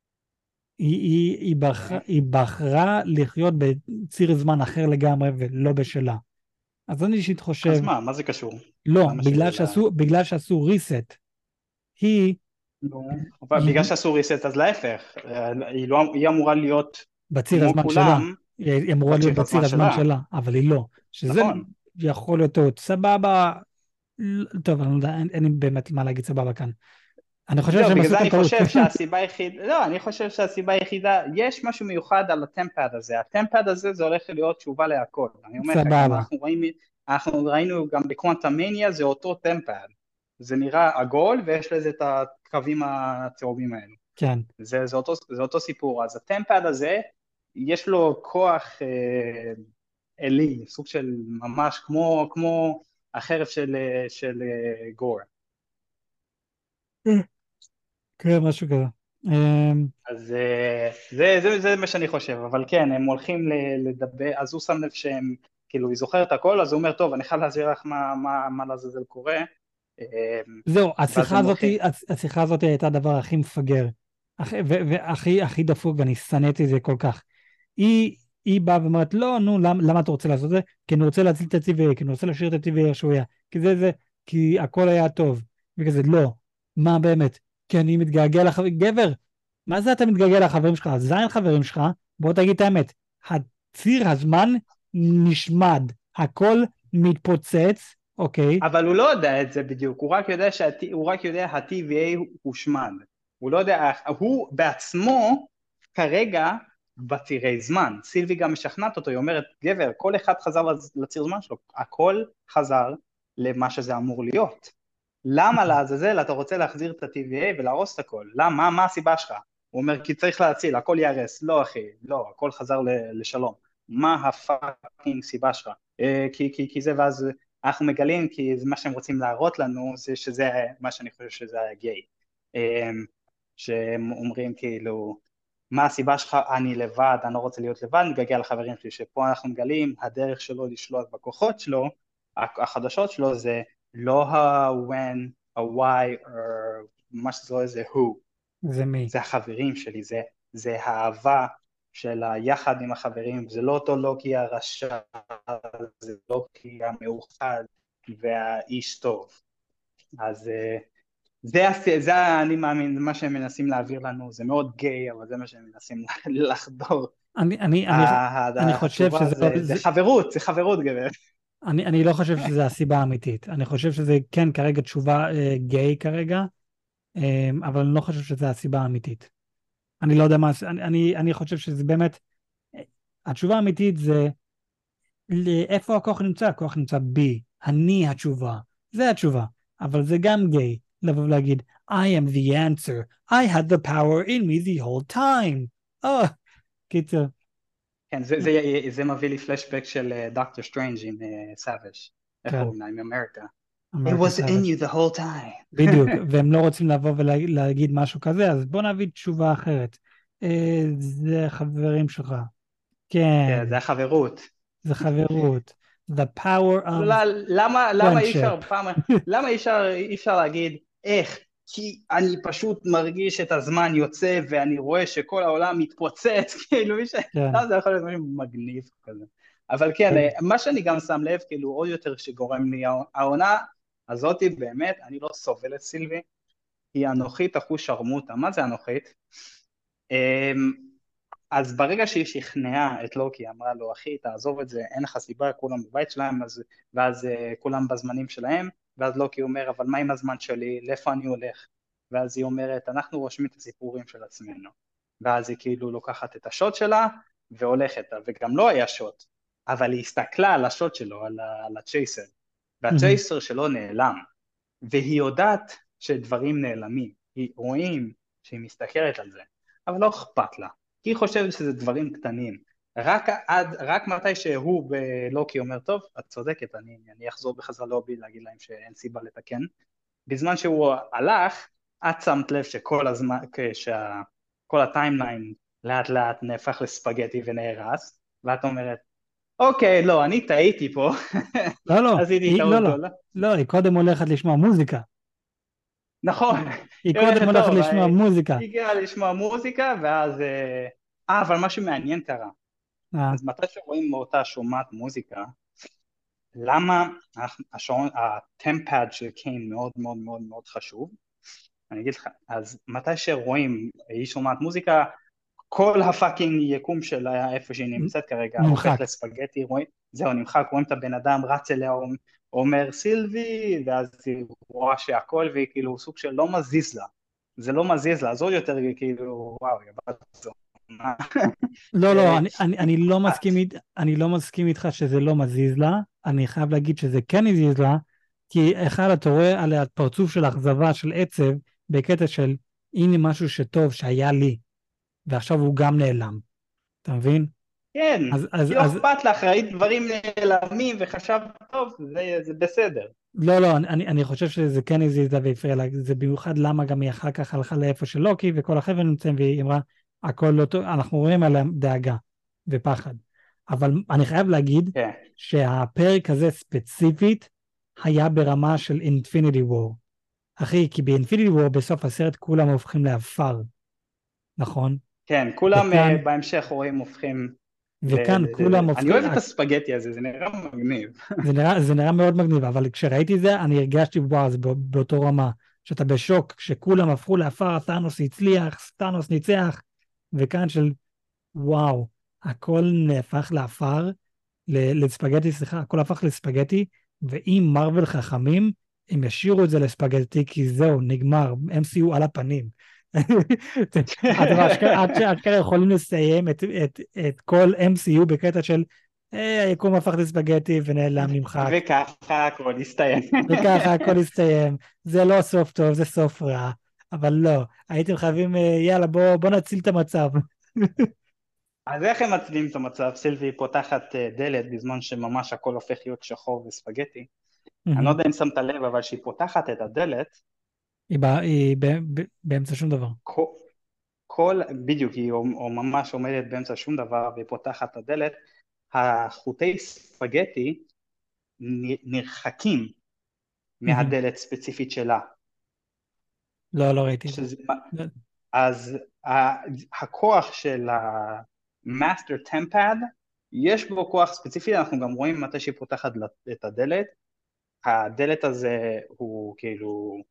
היא בחרה לחיות בציר זמן אחר לגמרי ולא בשלה. אז אני אישית חושב, אז מה זה קשור? לא, למה בגלל שעשו reset, היא, נו, אבל בגלל היא שאסור reset אז להפך, היא אמורה להיות בציר כמו הזמן שלה, כולם, היא אמורה להיות בציר בציר הזמן הזמן שלה, שלה, אבל היא לא. שזה נכון. יכול להיות טעות, סבבה, טוב, אני לא יודע, אין לי באמת מה להגיד סבבה כאן. אני חושב זהו, שהם בגלל עשו זה כאן אני טעות. חושב שהסיבה היחידה, לא, אני חושב שהסיבה היחידה, יש משהו מיוחד על הטמפד הזה, הטמפד הזה זה הולך להיות תשובה להכל, אני אומר לך, גם סבבה, אנחנו ראינו גם בקוונטמניה זה אותו טמפד, זה נראה עגול ויש לזה את הקווים הצהובים האלו, כן. זה אותו סיפור, אז הטמפד הזה, יש לו כוח אלי, סוג של ממש כמו החרב של גור. כן, משהו כזה. אז זה מה שאני חושב, אבל כן, הם הולכים לדבר, אז הוא שם לב שהם, כאילו, היא זוכרת הכל, אז הוא אומר, טוב, אני חייב להסביר לך מה לעזאזל קורה, זהו, ואז השיחה הם הזאת, הולכים, השיחה הזאת הייתה הדבר הכי מפגר, והכי דפוק, ואני שנאתי את זה כל כך. היא באה ואומרת, לא, נו, למה אתה רוצה לעשות את זה? כי אני רוצה להציל את ה-TVA, כי אני רוצה להשאיר את ה-TVA איך שהוא היה, כי הכל היה טוב. וכזה, לא, מה באמת? כי אני מתגעגע לחברים, גבר, מה זה אתה מתגעגע לחברים שלך? זין חברים שלך, בוא תגיד את האמת, הציר הזמן נשמד, הכל מתפוצץ, אוקיי? אבל הוא לא יודע את זה בדיוק, הוא רק יודע ה-TVA הושמד, הוא לא יודע, הוא בעצמו כרגע בצירי זמן, סילבי גם משכנעת אותו, היא אומרת, גבר, כל אחד חזר לציר זמן שלו, הכל חזר למה שזה אמור להיות. למה לעזאזל אתה רוצה להחזיר את ה-TVA ולהרוס את הכל? למה? מה הסיבה שלך? הוא אומר, כי צריך להציל, הכל ייהרס. לא אחי, לא, הכל חזר לשלום. מה הפאקינג סיבה שלך? כי זה, ואז אנחנו מגלים, כי זה מה שהם רוצים להראות לנו, זה שזה מה שאני חושב שזה היה גיי. שהם אומרים כאילו, מה הסיבה שלך? אני לבד, אני לא רוצה להיות לבד, נגגע לחברים שלי, שפה אנחנו מגלים, הדרך שלו לשלוט בכוחות שלו, החדשות שלו זה לא ה-when, ה-why, או מה שזה לא זה who, זה מי? זה החברים שלי, זה האהבה של היחד עם החברים, זה לא אותו לוקי הרשע, זה לוקי המאוחד והאיש טוב. אז זה אני מאמין, מה שהם מנסים להעביר לנו, זה מאוד גיי, אבל זה מה שהם מנסים לחדור. אני, אני, אני, אני חושב התשובה שזה לא, זה חברות, זה חברות גברת. אני לא חושב שזה הסיבה האמיתית. אני חושב שזה כן כרגע תשובה גיי כרגע, אבל אני לא חושב שזה הסיבה האמיתית. אני לא יודע מה, אני חושב שזה באמת, התשובה האמיתית זה איפה הכוח נמצא? הכוח נמצא בי, אני התשובה, זה התשובה. אבל זה גם גיי, לבוא ולהגיד, I am the answer, I had the power in me the whole time. קיצר. כן, זה מביא לי פלשבק של דוקטור סטרנג' עם סאביג'. איך כן, קוראים לה? עם אמריקה. It אמריקה was in סאביג'. you the whole time. בדיוק, והם לא רוצים לבוא ולהגיד משהו כזה, אז בוא נביא תשובה אחרת. זה חברים שלך. כן, כן, זה החברות. זה חברות. The power of למה אי אפשר friendship. למה אי אפשר להגיד איך? כי אני פשוט מרגיש את הזמן יוצא ואני רואה שכל העולם מתפוצץ, כאילו כן, למה זה יכול להיות משהו מגניב כזה. אבל כן, כן. מה שאני גם שם לב, כאילו עוד יותר שגורם לי, העונה הזאתי באמת, אני לא סובל את סילבי, היא אנוכית אחוז שרמוטה, מה זה אנוכית? אז ברגע שהיא שכנעה את לוקי, אמרה לו, אחי, תעזוב את זה, אין לך סיבה, כולם בבית שלהם, ואז כולם בזמנים שלהם, ואז לוקי אומר, אבל מה עם הזמן שלי, לאיפה אני הולך? ואז היא אומרת, אנחנו רושמים את הסיפורים של עצמנו. ואז היא כאילו לוקחת את השוט שלה, והולכת, וגם לא היה שוט, אבל היא הסתכלה על השוט שלו, על הצ'ייסר, מהמם. והצ'ייסר שלו נעלם, והיא יודעת שדברים נעלמים, רואים שהיא מסתכלת על זה, אבל לא אכפת לה, כי היא חושבת שזה דברים קטנים, רק מתי שהוא ולוקי אומר, טוב, את צודקת, אני אחזור בחזרה לובי להגיד להם שאין סיבה לתקן, בזמן שהוא הלך, את שמת לב שכל הזמן, כל הטיימליין לאט לאט נהפך לספגטי ונהרס, ואת אומרת, אוקיי, לא, אני טעיתי פה, לא, לא, עשיתי לא, טעות לא, גדולה. לא, היא קודם הולכת לשמוע מוזיקה. נכון, היא היא קודם הולכת הולכת טוב, לשמוע מוזיקה. היא הגיעה לשמוע מוזיקה, ואז, אבל משהו מעניין קרה, אה, אז מתי שרואים מאותה שומעת מוזיקה, למה השעון, הטמפד של קיין מאוד מאוד מאוד מאוד חשוב, אני אגיד לך, אז מתי שרואים, היא שומעת מוזיקה, כל הפאקינג יקום שלה איפה שהיא נמצאת כרגע הופך נמחק. לספגטי, זהו נמחק, רואים את הבן אדם רץ אליה, אומר סילבי, ואז היא רואה שהכל והיא כאילו סוג של לא מזיז לה, זה לא מזיז לה, אז עוד יותר כאילו וואו, יא בת זונה. לא, לא, את, אני לא מסכים איתך שזה לא מזיז לה, אני חייב להגיד שזה כן הזיז לה, כי אחד אתה רואה עליה פרצוף של אכזבה, של עצב, בקטע של הנה משהו שטוב שהיה לי, ועכשיו הוא גם נעלם, אתה מבין? כן, אז, כי לא אז אכפת לך, ראית דברים נעלמים וחשבת טוב, זה בסדר. לא, לא, אני חושב שזה כן הזיז לה והפריע לה, זה במיוחד למה גם היא אחר כך הלכה לאיפה של לוקי וכל החבר'ה נמצאים והיא אמרה, הכל לא טוב, אנחנו רואים עליה דאגה ופחד. אבל אני חייב להגיד כן, שהפרק הזה ספציפית היה ברמה של אינפיניטי וור. אחי, כי באינפיניטי וור בסוף הסרט כולם הופכים לעפר, נכון? כן, כולם וכאן, בהמשך רואים הופכים וכאן כולם אני הופכים, אוהב את הספגטי הזה, זה נראה מגניב. זה נראה מאוד מגניב, אבל כשראיתי זה, אני הרגשתי, וואו, זה באותו רמה, שאתה בשוק, שכולם הפכו לעפר, תאנוס הצליח, תאנוס ניצח, וכאן של, וואו, הכל נהפך לעפר, לספגטי, סליחה, הכל הפך לספגטי, ואם מרוול חכמים, הם ישאירו את זה לספגטי, כי זהו, נגמר, MCU על הפנים. אתם אשכרה יכולים לסיים את כל MCU בקטע של היקום הפך לספגטי ונעלם, נמחק, וככה הכל הסתיים. וככה הכל הסתיים. זה לא סוף טוב, זה סוף רע, אבל לא, הייתם חייבים, יאללה, בוא נציל את המצב. אז איך הם מצליעים את המצב? סילבי פותחת דלת בזמן שממש הכל הופך להיות שחור וספגטי. אני לא יודע אם שמת לב, אבל כשהיא פותחת את הדלת, היא באמצע שום דבר. כל, בדיוק, היא או ממש עומדת באמצע שום דבר והיא פותחת את הדלת, החוטי ספגטי נרחקים מהדלת ספציפית שלה. לא, לא ראיתי את זה. שזה, לא. אז הכוח של המאסטר טמפד, יש בו כוח ספציפי, אנחנו גם רואים מתי שהיא פותחת את הדלת, הדלת הזה הוא כאילו,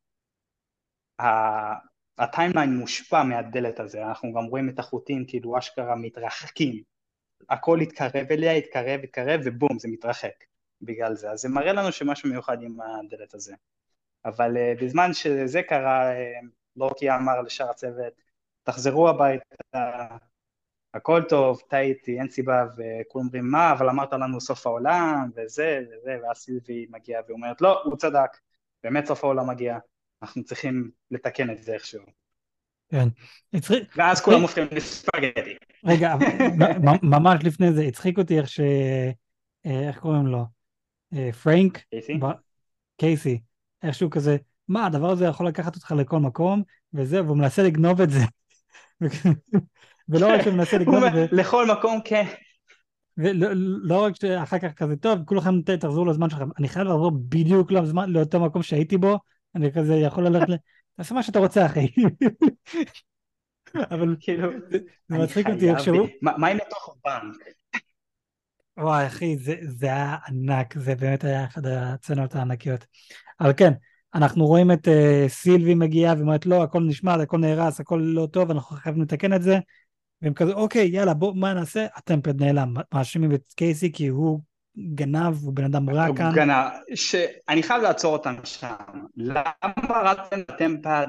הטיימליין מושפע מהדלת הזה, אנחנו גם רואים את החוטים כאילו אשכרה מתרחקים, הכל יתקרב אליה, יתקרב ובום זה מתרחק בגלל זה, אז זה מראה לנו שמשהו מיוחד עם הדלת הזה, אבל בזמן שזה קרה, לוקי אמר לשאר הצוות, תחזרו הביתה, הכל טוב, טעיתי, אין סיבה, וכולם אומרים מה, אבל אמרת לנו סוף העולם, וזה, ואז סילבי מגיעה ואומרת, לא, הוא צדק, באמת סוף העולם מגיע, אנחנו צריכים לתקן את זה איכשהו. כן. ואז כולם הופכים לספגטי. רגע, ממש לפני זה, הצחיק אותי איך איך קוראים לו? פרנק? קייסי? קייסי. איכשהו כזה, מה, הדבר הזה יכול לקחת אותך לכל מקום, וזה, והוא מנסה לגנוב את זה. ולא רק שהוא מנסה הוא לגנוב אומר, את זה, לכל מקום כן. ולא רק שאחר כך כזה, טוב, כולכם תחזרו לזמן שלכם, אני חייב לעבור בדיוק לאותו מקום שהייתי בו, אני כזה יכול ללכת תעשה מה שאתה רוצה, אחי. אבל כאילו, זה אני מצחיק אותי חייב, איכשהו. מה עם לתוך בנק? וואי, אחי, זה היה ענק, זה באמת היה אחד הצנות הענקיות. אבל כן, אנחנו רואים את סילבי מגיעה ואומרת, לא, הכל נשמע, הכל נהרס, הכל לא טוב, אנחנו חייבים לתקן את זה. והם כזה, אוקיי, יאללה, בוא, מה נעשה? הטמפד נעלם. מאשימים את קייסי כי הוא גנב, הוא בן אדם רע כאן. אני חייב לעצור אותם שם. למה רצתם לטמפד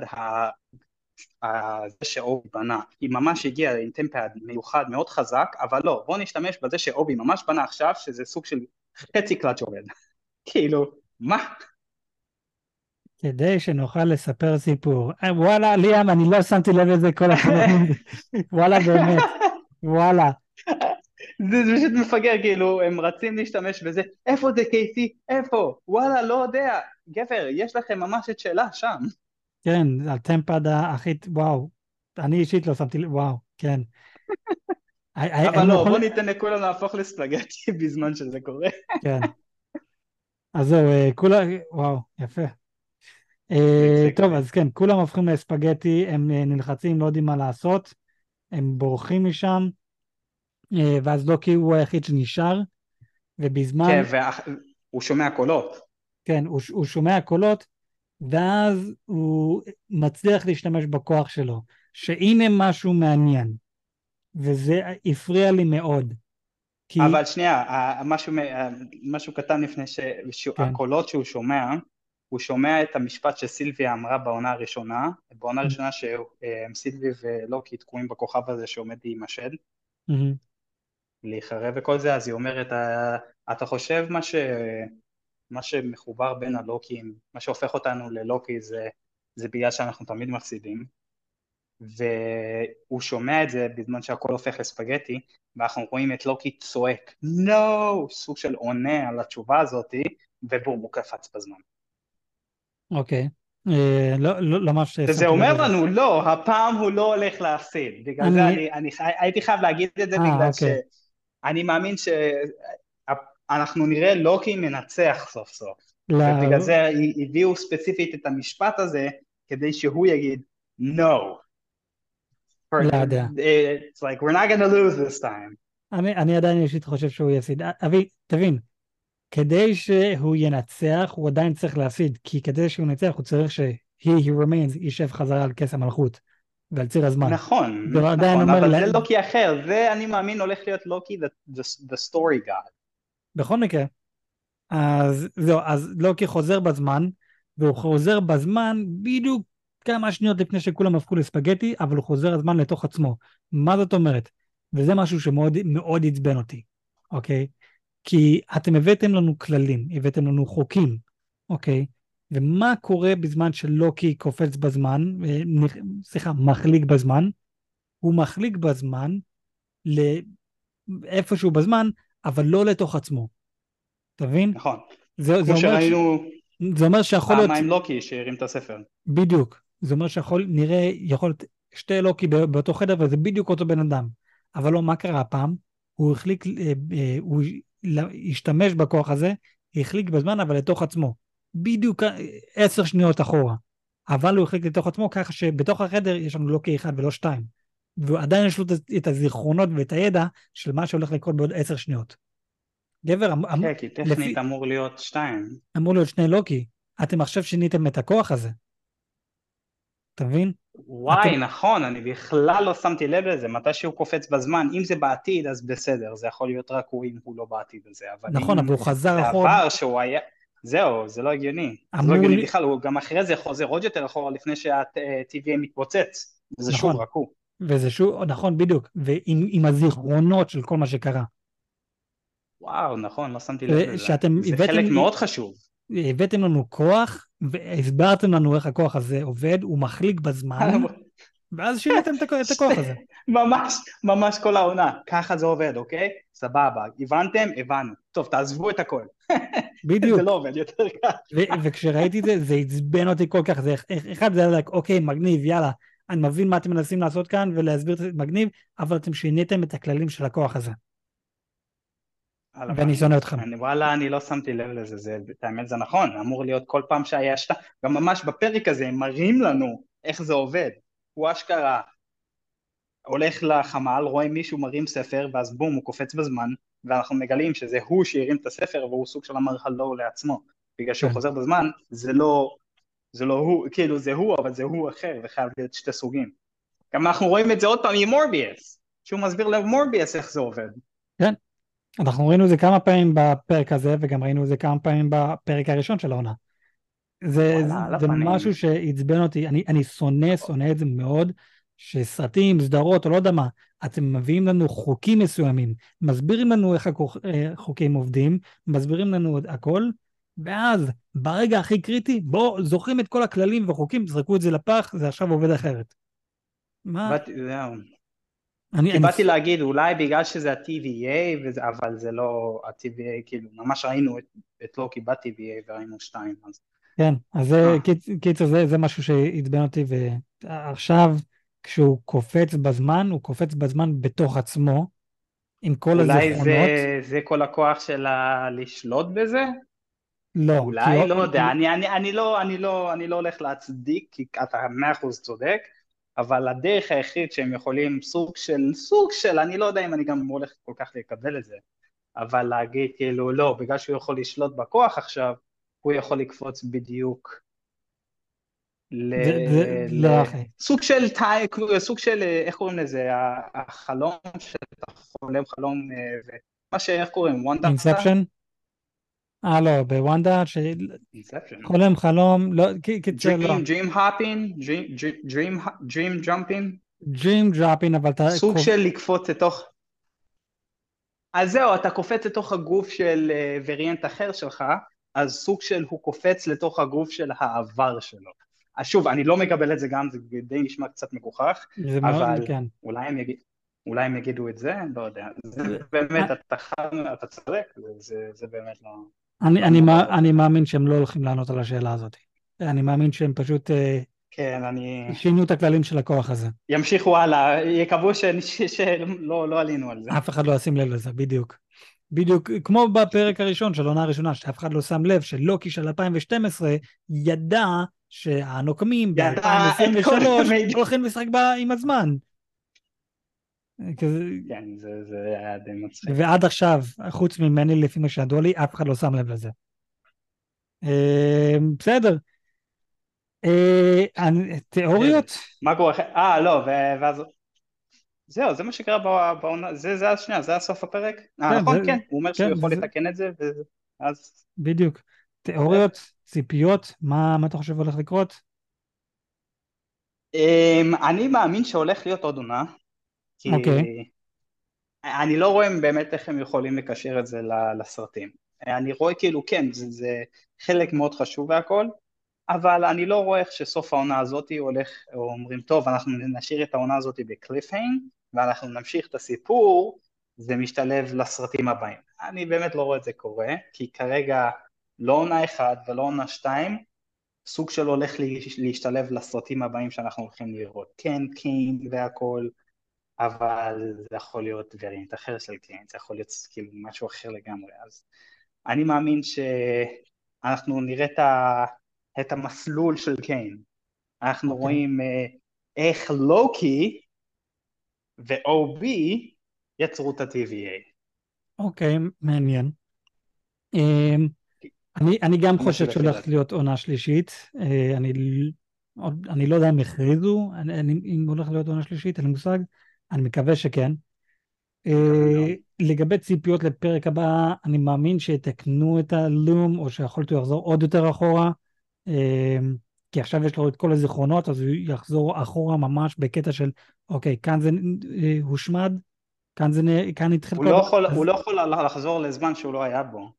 זה שאובי בנה? היא ממש הגיעה עם טמפד מיוחד מאוד חזק, אבל לא, בוא נשתמש בזה שאובי ממש בנה עכשיו, שזה סוג של חצי קלאץ' עובד. כאילו, מה? כדי שנוכל לספר סיפור. וואלה, ליאם, אני לא שמתי לב לזה, כל הכבוד. וואלה, באמת, וואלה. זה פשוט מפגר, כאילו, הם רצים להשתמש בזה, איפה זה קייסי? איפה? וואלה, לא יודע. גבר, יש לכם ממש את שאלה שם. כן, הטמפד הכי, וואו. אני אישית לא שמתי לב, וואו, כן. אבל היינו לא, בוא יכולים, ניתן לכולם להפוך לספגטי בזמן שזה קורה. כן. אז זהו, כולה, וואו, יפה. זה הצחיק טוב, אותי. אז כן, כולם הופכים לספגטי, הם נלחצים, לא יודעים מה לעשות, הם בורחים משם, ואז לוקי הוא היחיד שנשאר, כן, ובזמן, והוא שומע קולות. כן, הוא שומע קולות, ואז הוא מצליח להשתמש בכוח שלו, שהנה משהו מעניין, וזה הפריע לי מאוד, כי, אבל שנייה, משהו קטן לפני כן, שהקולות שהוא שומע, הוא שומע את המשפט שסילביה אמרה בעונה הראשונה, בעונה הראשונה שסילבי ולוקי תקועים בכוכב הזה שעומד להימשד, מהמם, להיחרב וכל זה, אז היא אומרת, אתה חושב מה שמחובר בין הלוקים, מה שהופך אותנו ללוקי זה בגלל שאנחנו תמיד מפסידים, והוא שומע את זה בזמן שהכל הופך לספגטי, ואנחנו רואים את לוקי צועק, no! סוג של עונה על התשובה הזאת, ובום, הוא קפץ בזמן. אוקיי, לא ממש וזה שמתי לב אומר לזה. לנו, לא, הפעם הוא לא הולך להפסיד. בגלל זה אני, הייתי חייב להגיד את זה, בגלל אוקיי, שאני מאמין שאנחנו נראה לוקי מנצח סוף סוף. ובגלל לא, זה הביאו ספציפית את המשפט הזה, כדי שהוא יגיד, no. לא יודע. It's like, we're not going to lose this time. אני עדיין אישית חושב שהוא יפסיד. אבי, תבין, כדי שהוא ינצח, הוא עדיין צריך להפסיד, כי כדי שהוא ינצח, הוא צריך he remains, יישב חזרה על כס המלכות, ועל ציר הזמן. נכון, זה עדיין נכון, אומר, אבל זה לוקי אחר, זה אני מאמין הולך להיות לוקי the story god. בכל מקרה, אז זהו, אז לוקי חוזר בזמן, והוא חוזר בזמן בדיוק כמה שניות לפני שכולם הפכו לספגטי, אבל הוא חוזר הזמן לתוך עצמו. מה זאת אומרת? וזה משהו שמאוד מאוד עצבן אותי, אוקיי? כי אתם הבאתם לנו כללים, הבאתם לנו חוקים, אוקיי? ומה קורה בזמן שלוקי קופץ בזמן, סליחה, מחליק בזמן? הוא מחליק בזמן לאיפשהו בזמן, אבל לא לתוך עצמו. תבין? נכון, זה כמו אומר, שראינו זה אומר שיכול להיות, פעמיים לוקי שהרים את הספר. בדיוק, זה אומר שיכול, נראה, יכול להיות שתי לוקי באותו חדר, וזה בדיוק אותו בן אדם. אבל לא, מה קרה הפעם? הוא החליק, הוא השתמש בכוח הזה, החליק בזמן, אבל לתוך עצמו. בדיוק 10 שניות אחורה. אבל הוא החליק לתוך עצמו, ככה שבתוך החדר יש לנו לוקי אחד ולא שתיים. ועדיין יש לו את הזיכרונות ואת הידע של מה שהולך לקרות בעוד 10 שניות. גבר, כן, כי טכנית לפי, אמור להיות 2. אמור להיות שני לוקי. אתם עכשיו שיניתם את הכוח הזה. אתה מבין? אתם, וואי, נכון, אני בכלל לא שמתי לב לזה, מתי שהוא קופץ בזמן, אם זה בעתיד אז בסדר, זה יכול להיות רק הוא אם הוא לא בעתיד הזה, אבל נכון, אם אבל הוא חזר זה אחורה, עבר שהוא היה, זהו, זה לא הגיוני, זה לא אמור הגיוני לי, בכלל, הוא גם אחרי זה חוזר עוד יותר אחורה לפני שה-TVA מתפוצץ, וזה שוב נכון, רק הוא. וזה שוב, נכון, בדיוק, עם הזיכרונות של כל מה שקרה. וואו, נכון, לא שמתי לב לזה, שאתם זה חלק מאוד חשוב. הבאתם לנו כוח, והסברתם לנו איך הכוח הזה עובד, הוא מחליק בזמן, ואז שיניתם את הכוח הזה. ממש, ממש כל העונה, ככה זה עובד, אוקיי? סבבה, הבנתם? הבנו. טוב, תעזבו את הכל. זה לא בדיוק. עובד יותר כך. וכשראיתי את זה, זה עצבן אותי כל כך. אחד, זה היה like, אוקיי, מגניב, יאללה, אני מבין מה אתם מנסים לעשות כאן, ולהסביר את זה מגניב, אבל אתם שיניתם את הכללים של הכוח הזה. על ואני שונא הפנים. אתכם. וואלה, אני לא שמתי לב לזה, האמת זה נכון, אמור להיות כל פעם שהיה גם ממש בפרק הזה הם מראים לנו איך זה עובד. הוא אשכרה הולך לחמ"ל, רואה מישהו מרים ספר, ואז בום, הוא קופץ בזמן, ואנחנו מגלים שזה הוא שהרים את הספר, והוא סוג של אמר הלו לעצמו. בגלל שהוא כן. חוזר בזמן, זה לא הוא, כאילו זה הוא, אבל זה הוא אחר, וחייב להיות שתי סוגים. גם אנחנו רואים את זה עוד פעם עם מורביאס, שהוא מסביר למורביאס איך זה עובד. כן. אנחנו ראינו את זה כמה פעמים בפרק הזה, וגם ראינו את זה כמה פעמים בפרק הראשון של העונה. וואלה, על זה הפנים. משהו שעצבן אותי, אני שונא את זה מאוד, שסרטים, סדרות, או לא יודע מה, אתם מביאים לנו חוקים מסוימים, מסבירים לנו איך החוקים עובדים, מסבירים לנו את הכל, ואז, ברגע הכי קריטי, בואו, זוכרים את כל הכללים וחוקים, זרקו את זה לפח, זה עכשיו עובד אחרת. מה? זהו. אני, כי אני, באתי להגיד, אולי בגלל שזה ה-TVA, אבל זה לא ה-TVA, כאילו, ממש ראינו את לוקי ב-TVA וראינו שתיים, אז... כן, אז זה, אה, קיצר, זה משהו שעצבן אותי, ועכשיו, כשהוא קופץ בזמן, הוא קופץ בזמן בתוך עצמו, עם כל אולי הזיכרונות. זה כל הכוח שלה לשלוט בזה? לא, אולי, לא יודע, אני לא הולך להצדיק, כי אתה 100% צודק, אבל הדרך היחיד שהם יכולים סוג של, אני לא יודע אם אני גם הולך כל כך לקבל את זה, אבל להגיד כאילו לא, בגלל שהוא יכול לשלוט בכוח עכשיו, הוא יכול לקפוץ בדיוק ל... לא, אחי. סוג של, איך קוראים לזה, החלום שאתה חולם חלום, מה איך קוראים, וונדה? אינספשן? לא, בוונדה, אינספשן. שחולם חלום, לא, קיצר, לא. Dream hopping, dream jumping, Dream dropping, אבל אתה סוג של לקפוץ לתוך, אז זהו, אתה קופץ לתוך הגוף של וריאנט אחר שלך, אז סוג של הוא קופץ לתוך הגוף של העבר שלו. אז שוב, אני לא מקבל את זה גם, זה די נשמע קצת מגוחך, זה מאוד, אבל כן. אולי הם יגידו את זה, לא יודע. זה באמת, אתה צודק, זה באמת לא... אני מאמין שהם לא הולכים לענות על השאלה הזאת. אני מאמין שהם פשוט כן, אני... שינו את הכללים של הכוח הזה. ימשיכו הלאה, יקוו שלא עלינו על זה. אף אחד לא ישים לב לזה, בדיוק. בדיוק, כמו בפרק הראשון של העונה הראשונה, שאף אחד לא שם לב שלוקי של 2012 ידע שהנוקמים ידע את ב-2023 כל המידע. הולכים לשחק בה עם הזמן. כזה, כן, זה היה די מצחיק. ועד עכשיו, חוץ ממני, לפי מה שידוע לי, אף אחד לא שם לב לזה. בסדר. כן. תיאוריות? מה קורה אחרי? לא, ואז... זהו, זה מה שקרה בעונה, זה השנייה, זה הסוף הפרק? כן, נכון, כן, הוא אומר שהוא כן, יכול לתקן את זה, ואז... בדיוק. תיאוריות, ציפיות, מה אתה חושב הולך לקרות? אני מאמין שהולך להיות עוד עונה, כי אוקיי, אני לא רואה באמת איך הם יכולים לקשר את זה לסרטים. אני רואה כאילו כן, זה חלק מאוד חשוב והכל, אבל אני לא רואה איך שסוף העונה הזאת הולך, או אומרים טוב, אנחנו נשאיר את העונה הזאת בקליפהנג, ואנחנו נמשיך את הסיפור, זה משתלב לסרטים הבאים. אני באמת לא רואה את זה קורה, כי כרגע לא עונה 1 ולא עונה 2, סוג של הולך להשתלב לסרטים הבאים שאנחנו הולכים לראות. כן, קיין והכל, אבל זה יכול להיות וריאנט אחר של קיין, זה יכול להיות כאילו משהו אחר לגמרי, אז אני מאמין שאנחנו נראה את המסלול של קיין, אנחנו אוקיי, רואים איך לוקי ו-OB יצרו את ה-TVA. אוקיי, מעניין. אני גם זה משהו חושב לפי שהולך דעתי. להיות עונה שלישית. אני לא יודע אם הכריזו, אם הולך להיות עונה שלישית, אין לי מושג. אני מקווה שכן. מקווה מאוד. לגבי ציפיות לפרק הבא, אני מאמין שיתקנו את הלום, או שיכולת הוא יחזור עוד יותר אחורה. אה, כי עכשיו יש לו את כל הזיכרונות, אז הוא יחזור אחורה ממש בקטע של, אוקיי, כאן זה הושמד, כאן התחיל כל הדבר. הוא אז לא יכול לחזור לזמן שהוא לא היה בו,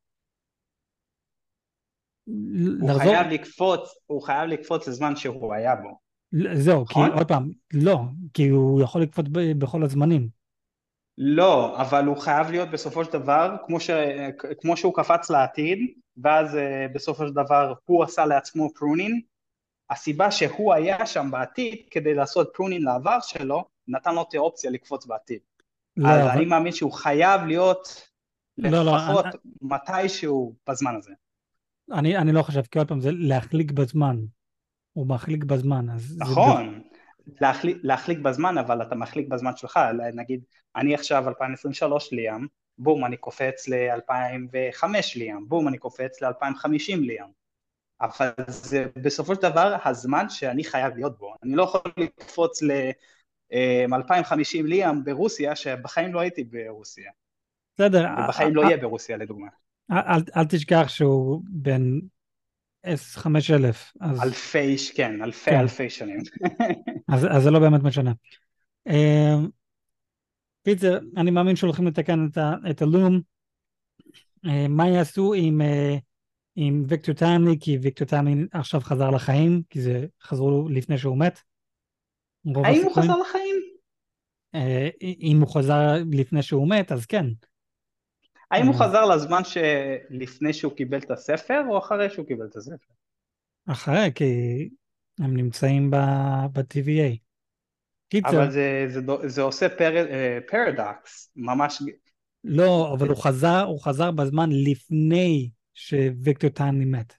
לחזור, הוא חייב לקפוץ לזמן שהוא היה בו, זהו, כי נכון? עוד פעם, לא, כי הוא יכול לקפוץ בכל הזמנים. לא, אבל הוא חייב להיות בסופו של דבר, כמו שהוא קפץ לעתיד, ואז בסופו של דבר הוא עשה לעצמו פרונין, הסיבה שהוא היה שם בעתיד כדי לעשות פרונין לעבר שלו, נתן לו את האופציה לקפוץ בעתיד. לא, אז אבל, אני מאמין שהוא חייב להיות לא, לא, לפחות מתישהו בזמן הזה. אני לא חושב, כי עוד פעם, זה להחליק בזמן. הוא מחליק בזמן, אז זה נכון, להחליק בזמן, אבל אתה מחליק בזמן שלך, נגיד, אני עכשיו 2023 ליאם, בום, אני קופץ ל-2005 ליאם, בום, אני קופץ ל-2050 ליאם, אבל זה בסופו של דבר הזמן שאני חייב להיות בו, אני לא יכול לקפוץ ל-2050 ליאם ברוסיה, שבחיים לא הייתי ברוסיה, בסדר, ובחיים לא יהיה ברוסיה לדוגמה. אל תשכח שהוא בין 5,000, אז כן, כן, אלפי שנים. אז זה לא באמת משנה. אה, קיצר, אני מאמין שהולכים לתקן את הלום. מה יעשו עם עם ויקטור טיימלי, כי ויקטור טיימלי עכשיו חזר לחיים, כי זה חזרו לפני שהוא מת, רוב האם הוא הסיכויים. חזר לחיים? אם הוא חזר לפני שהוא מת, אז כן. האם הוא אז חזר לזמן שלפני שהוא קיבל את הספר, או אחרי שהוא קיבל את הספר? אחרי, כי הם נמצאים ב-TVA. קיצר, אבל זה עושה פרדוקס, ממש... לא, אבל הוא חזר בזמן לפני שוויקטור טיימלי מת.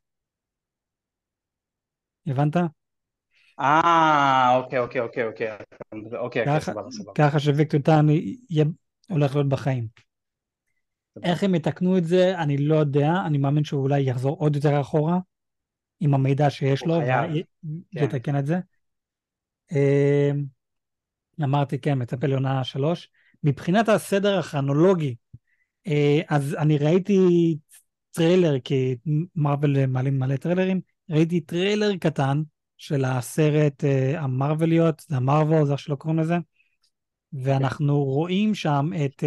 הבנת? אוקיי, אוקיי, אוקיי, אוקיי, אוקיי, אוקיי, ככה, סבבה, סבבה. ככה שוויקטור טיימלי הולך להיות בחיים. סבבה. איך הם יתקנו את זה, אני לא יודע, אני מאמין שהוא אולי יחזור עוד יותר אחורה, עם המידע שיש הוא לו, חייב, כן. ויתקן את זה. אה, אמרתי, כן, מצפה לעונה 3. מבחינת הסדר הכרונולוגי, אז אני ראיתי טריילר, כי מרוויל מעלים מלא טריילרים, ראיתי טריילר קטן של הסרט המרווליות, זה המרוול, זה איך שלא קוראים לזה, אוקיי. ואנחנו רואים שם את,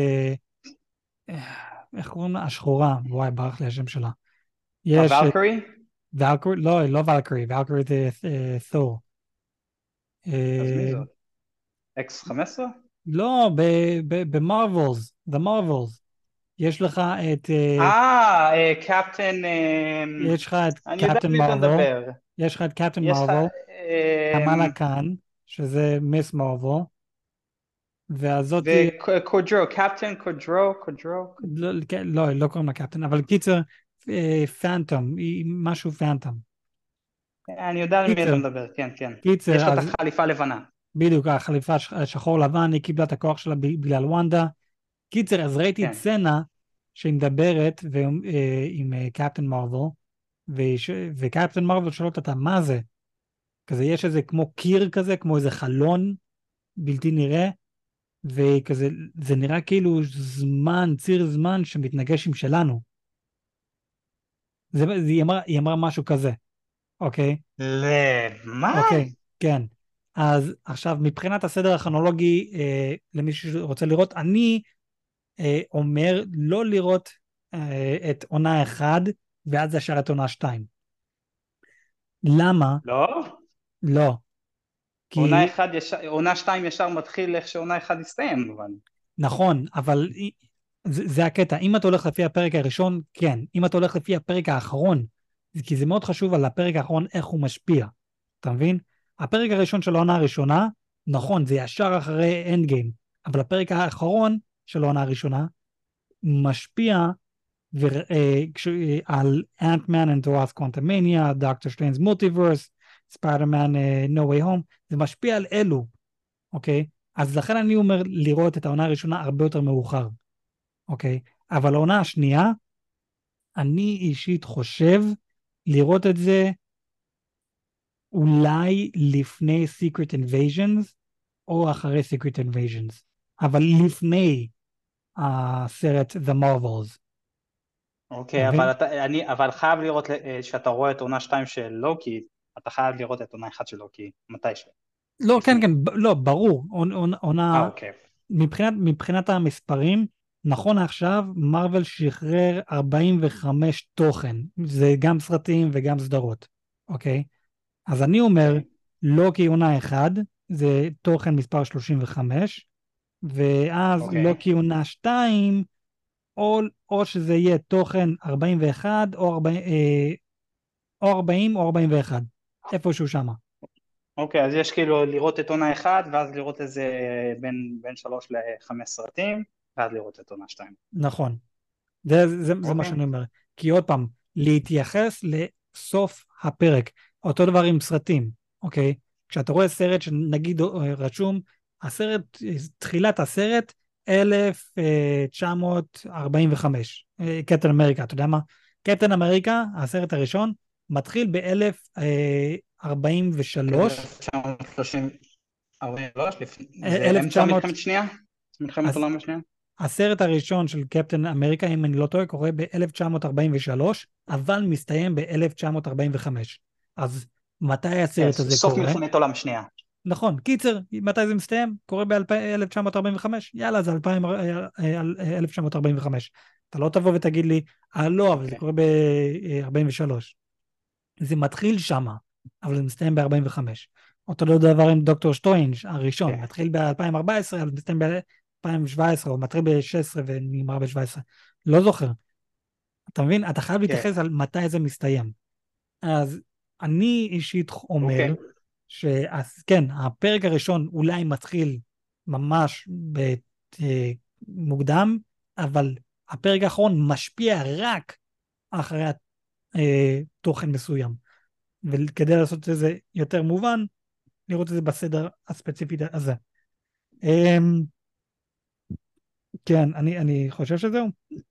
איך קוראים לה? השחורה, וואי, ברח לי השם שלה. יש הוולקרי? ולקרי, לא, לא ולקרי, ולקרי זה תור. אז מי זאת? אקס 15? לא, במרוולס, The Marvels, יש לך את, קפטן, יש לך את אני יודע קפטן על מי אתה מרוויל, מדבר. יש לך את קפטן יש לך, מרוויל, קמאלה קאן, שזה מיס מרוויל, והזאתי, וקודרו, קפטן קודרו. לא, כן, לא, לא קוראים לה קפטן, אבל קיצר, פנטום, היא משהו פנטום. אני יודע על מי אתה קיצר, מדבר, כן, כן. יש קיצר, לה את אז החליפה הלבנה. בדיוק, החליפה שחור לבן, היא קיבלה את הכוח שלה בגלל וונדה. קיצר, אז ראיתי את כן. סצנה שהיא מדברת עם קפטן מרוויל, וקפטן מרוויל שואל אותה, מה זה? כזה, יש איזה כמו קיר כזה, כמו איזה חלון בלתי נראה, וכזה, זה נראה כאילו זמן, ציר זמן שמתנגש עם שלנו. היא אמרה משהו כזה, אוקיי? מה? אוקיי, כן. אז עכשיו, מבחינת הסדר הכרונולוגי, למי שרוצה לראות, אני אומר לא לראות את עונה 1, ואז ישר את עונה 2. למה? לא? לא. כי, עונה 2 ישר מתחיל איך שעונה 1 הסתיים, אבל... נכון, אבל זה הקטע. אם אתה הולך לפי הפרק הראשון, כן. אם אתה הולך לפי הפרק האחרון, כי זה מאוד חשוב על הפרק האחרון, איך הוא משפיע. אתה מבין? הפרק הראשון של העונה הראשונה, נכון, זה ישר אחרי אנד גיים, אבל הפרק האחרון של העונה הראשונה משפיע על אנט-מן and the Wasp Quantumania, דוקטור סטרנג' מולטיברס, ספיידרמן No Way Home, זה משפיע על אלו, אוקיי? אז לכן אני אומר לראות את העונה הראשונה הרבה יותר מאוחר, אוקיי? אבל העונה השנייה, אני אישית חושב לראות את זה אולי לפני Secret Invasions, או אחרי Secret Invasions, אבל לפני הסרט The Marvels. אתה אוקיי, מבין? אבל חייב לראות, שאתה רואה את עונה 2 של לוקי, אתה חייב לראות את עונה 1 של לוקי, מתישהו, לא, כן, לפני. כן, לא, ברור. עונה, אוקיי. מבחינת המספרים, נכון עכשיו, מרוויל שחרר 45 תוכן. זה גם סרטים וגם סדרות, אוקיי? אז אני אומר, אוקיי. לוקי עונה 1, זה תוכן מספר 35, ואז אוקיי. לוקי עונה 2, או שזה יהיה תוכן 41, או 40 או 41, איפשהו שמה. אוקיי, אז יש כאילו לראות את עונה 1, ואז לראות איזה בין 3 ל-5 סרטים, ואז לראות את עונה 2. נכון. זה מה אוקיי. שאני אומר. כי עוד פעם, להתייחס לסוף הפרק, אותו דבר עם סרטים, אוקיי? כשאתה רואה סרט שנגיד רשום, תחילת הסרט, 1945, קפטן אמריקה, אתה יודע מה? קפטן אמריקה, הסרט הראשון, מתחיל ב-1043, 1930, 43, זה אמצע מלחמת שנייה? מלחמת העולם השנייה? הסרט הראשון של קפטן אמריקה, אם אני לא טועה, קורה ב-1943, אבל מסתיים ב-1945. אז מתי כן, הסרט הזה סוף קורה? מלחמת העולם השנייה. נכון, קיצר, מתי זה מסתיים? קורה ב-1945. יאללה, זה 1945. אתה לא תבוא ותגיד לי, לא, אבל זה אוקיי. קורה ב-43. זה מתחיל שמה, אבל זה מסתיים ב-45. אותו דבר עם דוקטור שטוינג' הראשון, כן, מתחיל ב-2014, אבל מסתיים ב-2017, או מתחיל ב-16 ונגמר ב-17. לא זוכר. אתה מבין? אתה חייב כן, להתייחס על מתי זה מסתיים. אז אני אישית אומר, אוקיי. שכן, הפרק הראשון אולי מתחיל ממש מוקדם, אבל הפרק האחרון משפיע רק אחרי תוכן מסוים. וכדי לעשות את זה יותר מובן, לראות את זה בסדר הספציפי הזה. אמ, כן, אני חושב שזהו.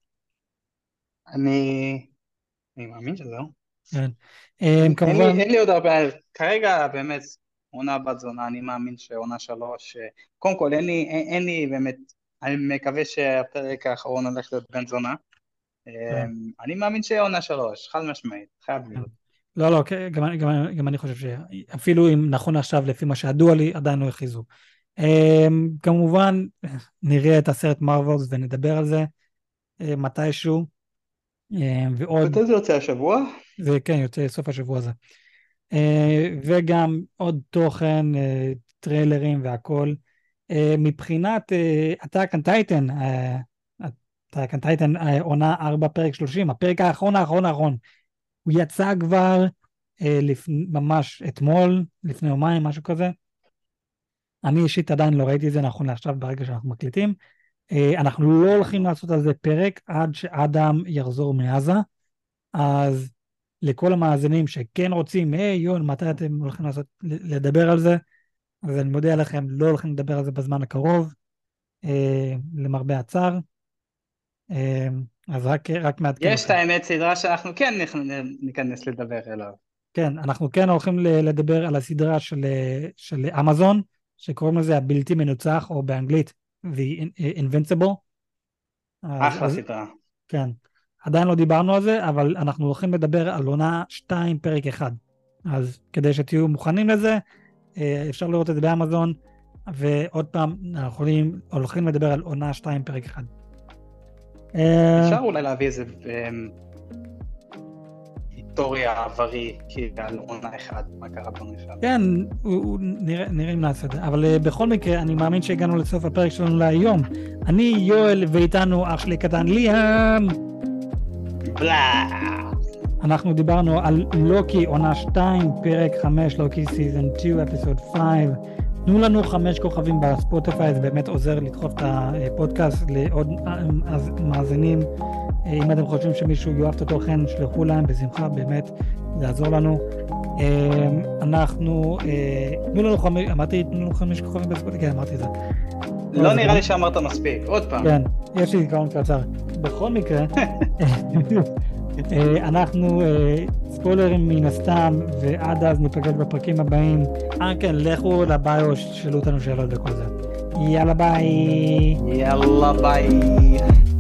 אני מאמין שזהו. כן. אין כמובן, לי עוד הרבה, כרגע באמת עונה בת זונה, אני מאמין שעונה 3, קודם כל אין לי באמת, אני מקווה שהפרק האחרון הולך להיות בן זונה, כן, אני מאמין שעונה 3, חד משמעית, חייב כן. להיות. לא, לא, כן, גם אני חושב שאפילו אם נכון עכשיו, לפי מה שידוע לי, עדיין לא הכריזו. כמובן, נראה את הסרט מרוולס ונדבר על זה מתישהו, ועוד, מתי זה יוצא השבוע? זה כן, יוצא סוף השבוע הזה. וגם עוד תוכן, טריילרים והכל. מבחינת Attack on Titan, Attack on Titan, עונה 4 פרק 30, הפרק האחרון, הוא יצא כבר ממש אתמול, לפני יומיים, משהו כזה. אני אישית עדיין לא ראיתי את זה נכון לעכשיו ברגע שאנחנו מקליטים. אנחנו לא הולכים לעשות על זה פרק עד שאדם יחזור מעזה, אז לכל המאזינים שכן רוצים, יואל, מתי אתם הולכים לדבר על זה? אז אני מודיע לכם, לא הולכים לדבר על זה בזמן הקרוב, למרבה הצער. אז רק מעדכן יש את אתכם. האמת סדרה שאנחנו כן ניכנס לדבר אליו. כן, אנחנו כן הולכים לדבר על הסדרה של אמזון, שקוראים לזה הבלתי מנוצח, או באנגלית The Invincible. אחלה אז סדרה. כן, עדיין לא דיברנו על זה, אבל אנחנו הולכים לדבר על עונה 2 פרק 1. אז כדי שתהיו מוכנים לזה, אפשר לראות את זה באמזון, ועוד פעם, אנחנו הולכים לדבר על עונה 2 פרק 1. אפשר אולי להביא איזה היסטוריה עברי, כי על עונה 1, מה קרה בעונה 1. כן, נראה אם נעשה את זה. אבל בכל מקרה, אני מאמין שהגענו לסוף הפרק שלנו להיום. אני יואל, ואיתנו אח שלי קטן ליאם. בלה. אנחנו דיברנו על לוקי עונה 2, פרק 5, לוקי סיזן 2, אפיסוד 5. תנו לנו 5 כוכבים בספוטיפיי, זה באמת עוזר לדחוף את הפודקאסט לעוד מאזינים. אם אתם חושבים שמישהו יאהב את התוכן, שלחו להם בשמחה, באמת, זה יעזור לנו. אנחנו, תנו לנו 5, אמרתי, תנו לנו 5 כוכבים בספוטיפיי, כן, אמרתי את זה. לא נראה לי שאמרת מספיק, עוד פעם. כן, יש לי זיכרון קצר. בכל מקרה, אנחנו ספוילרים מן הסתם, ועד אז ניפגש בפרקים הבאים. כן, לכו לביו, שאלו אותנו שאלות וכל זה. יאללה ביי. יאללה ביי.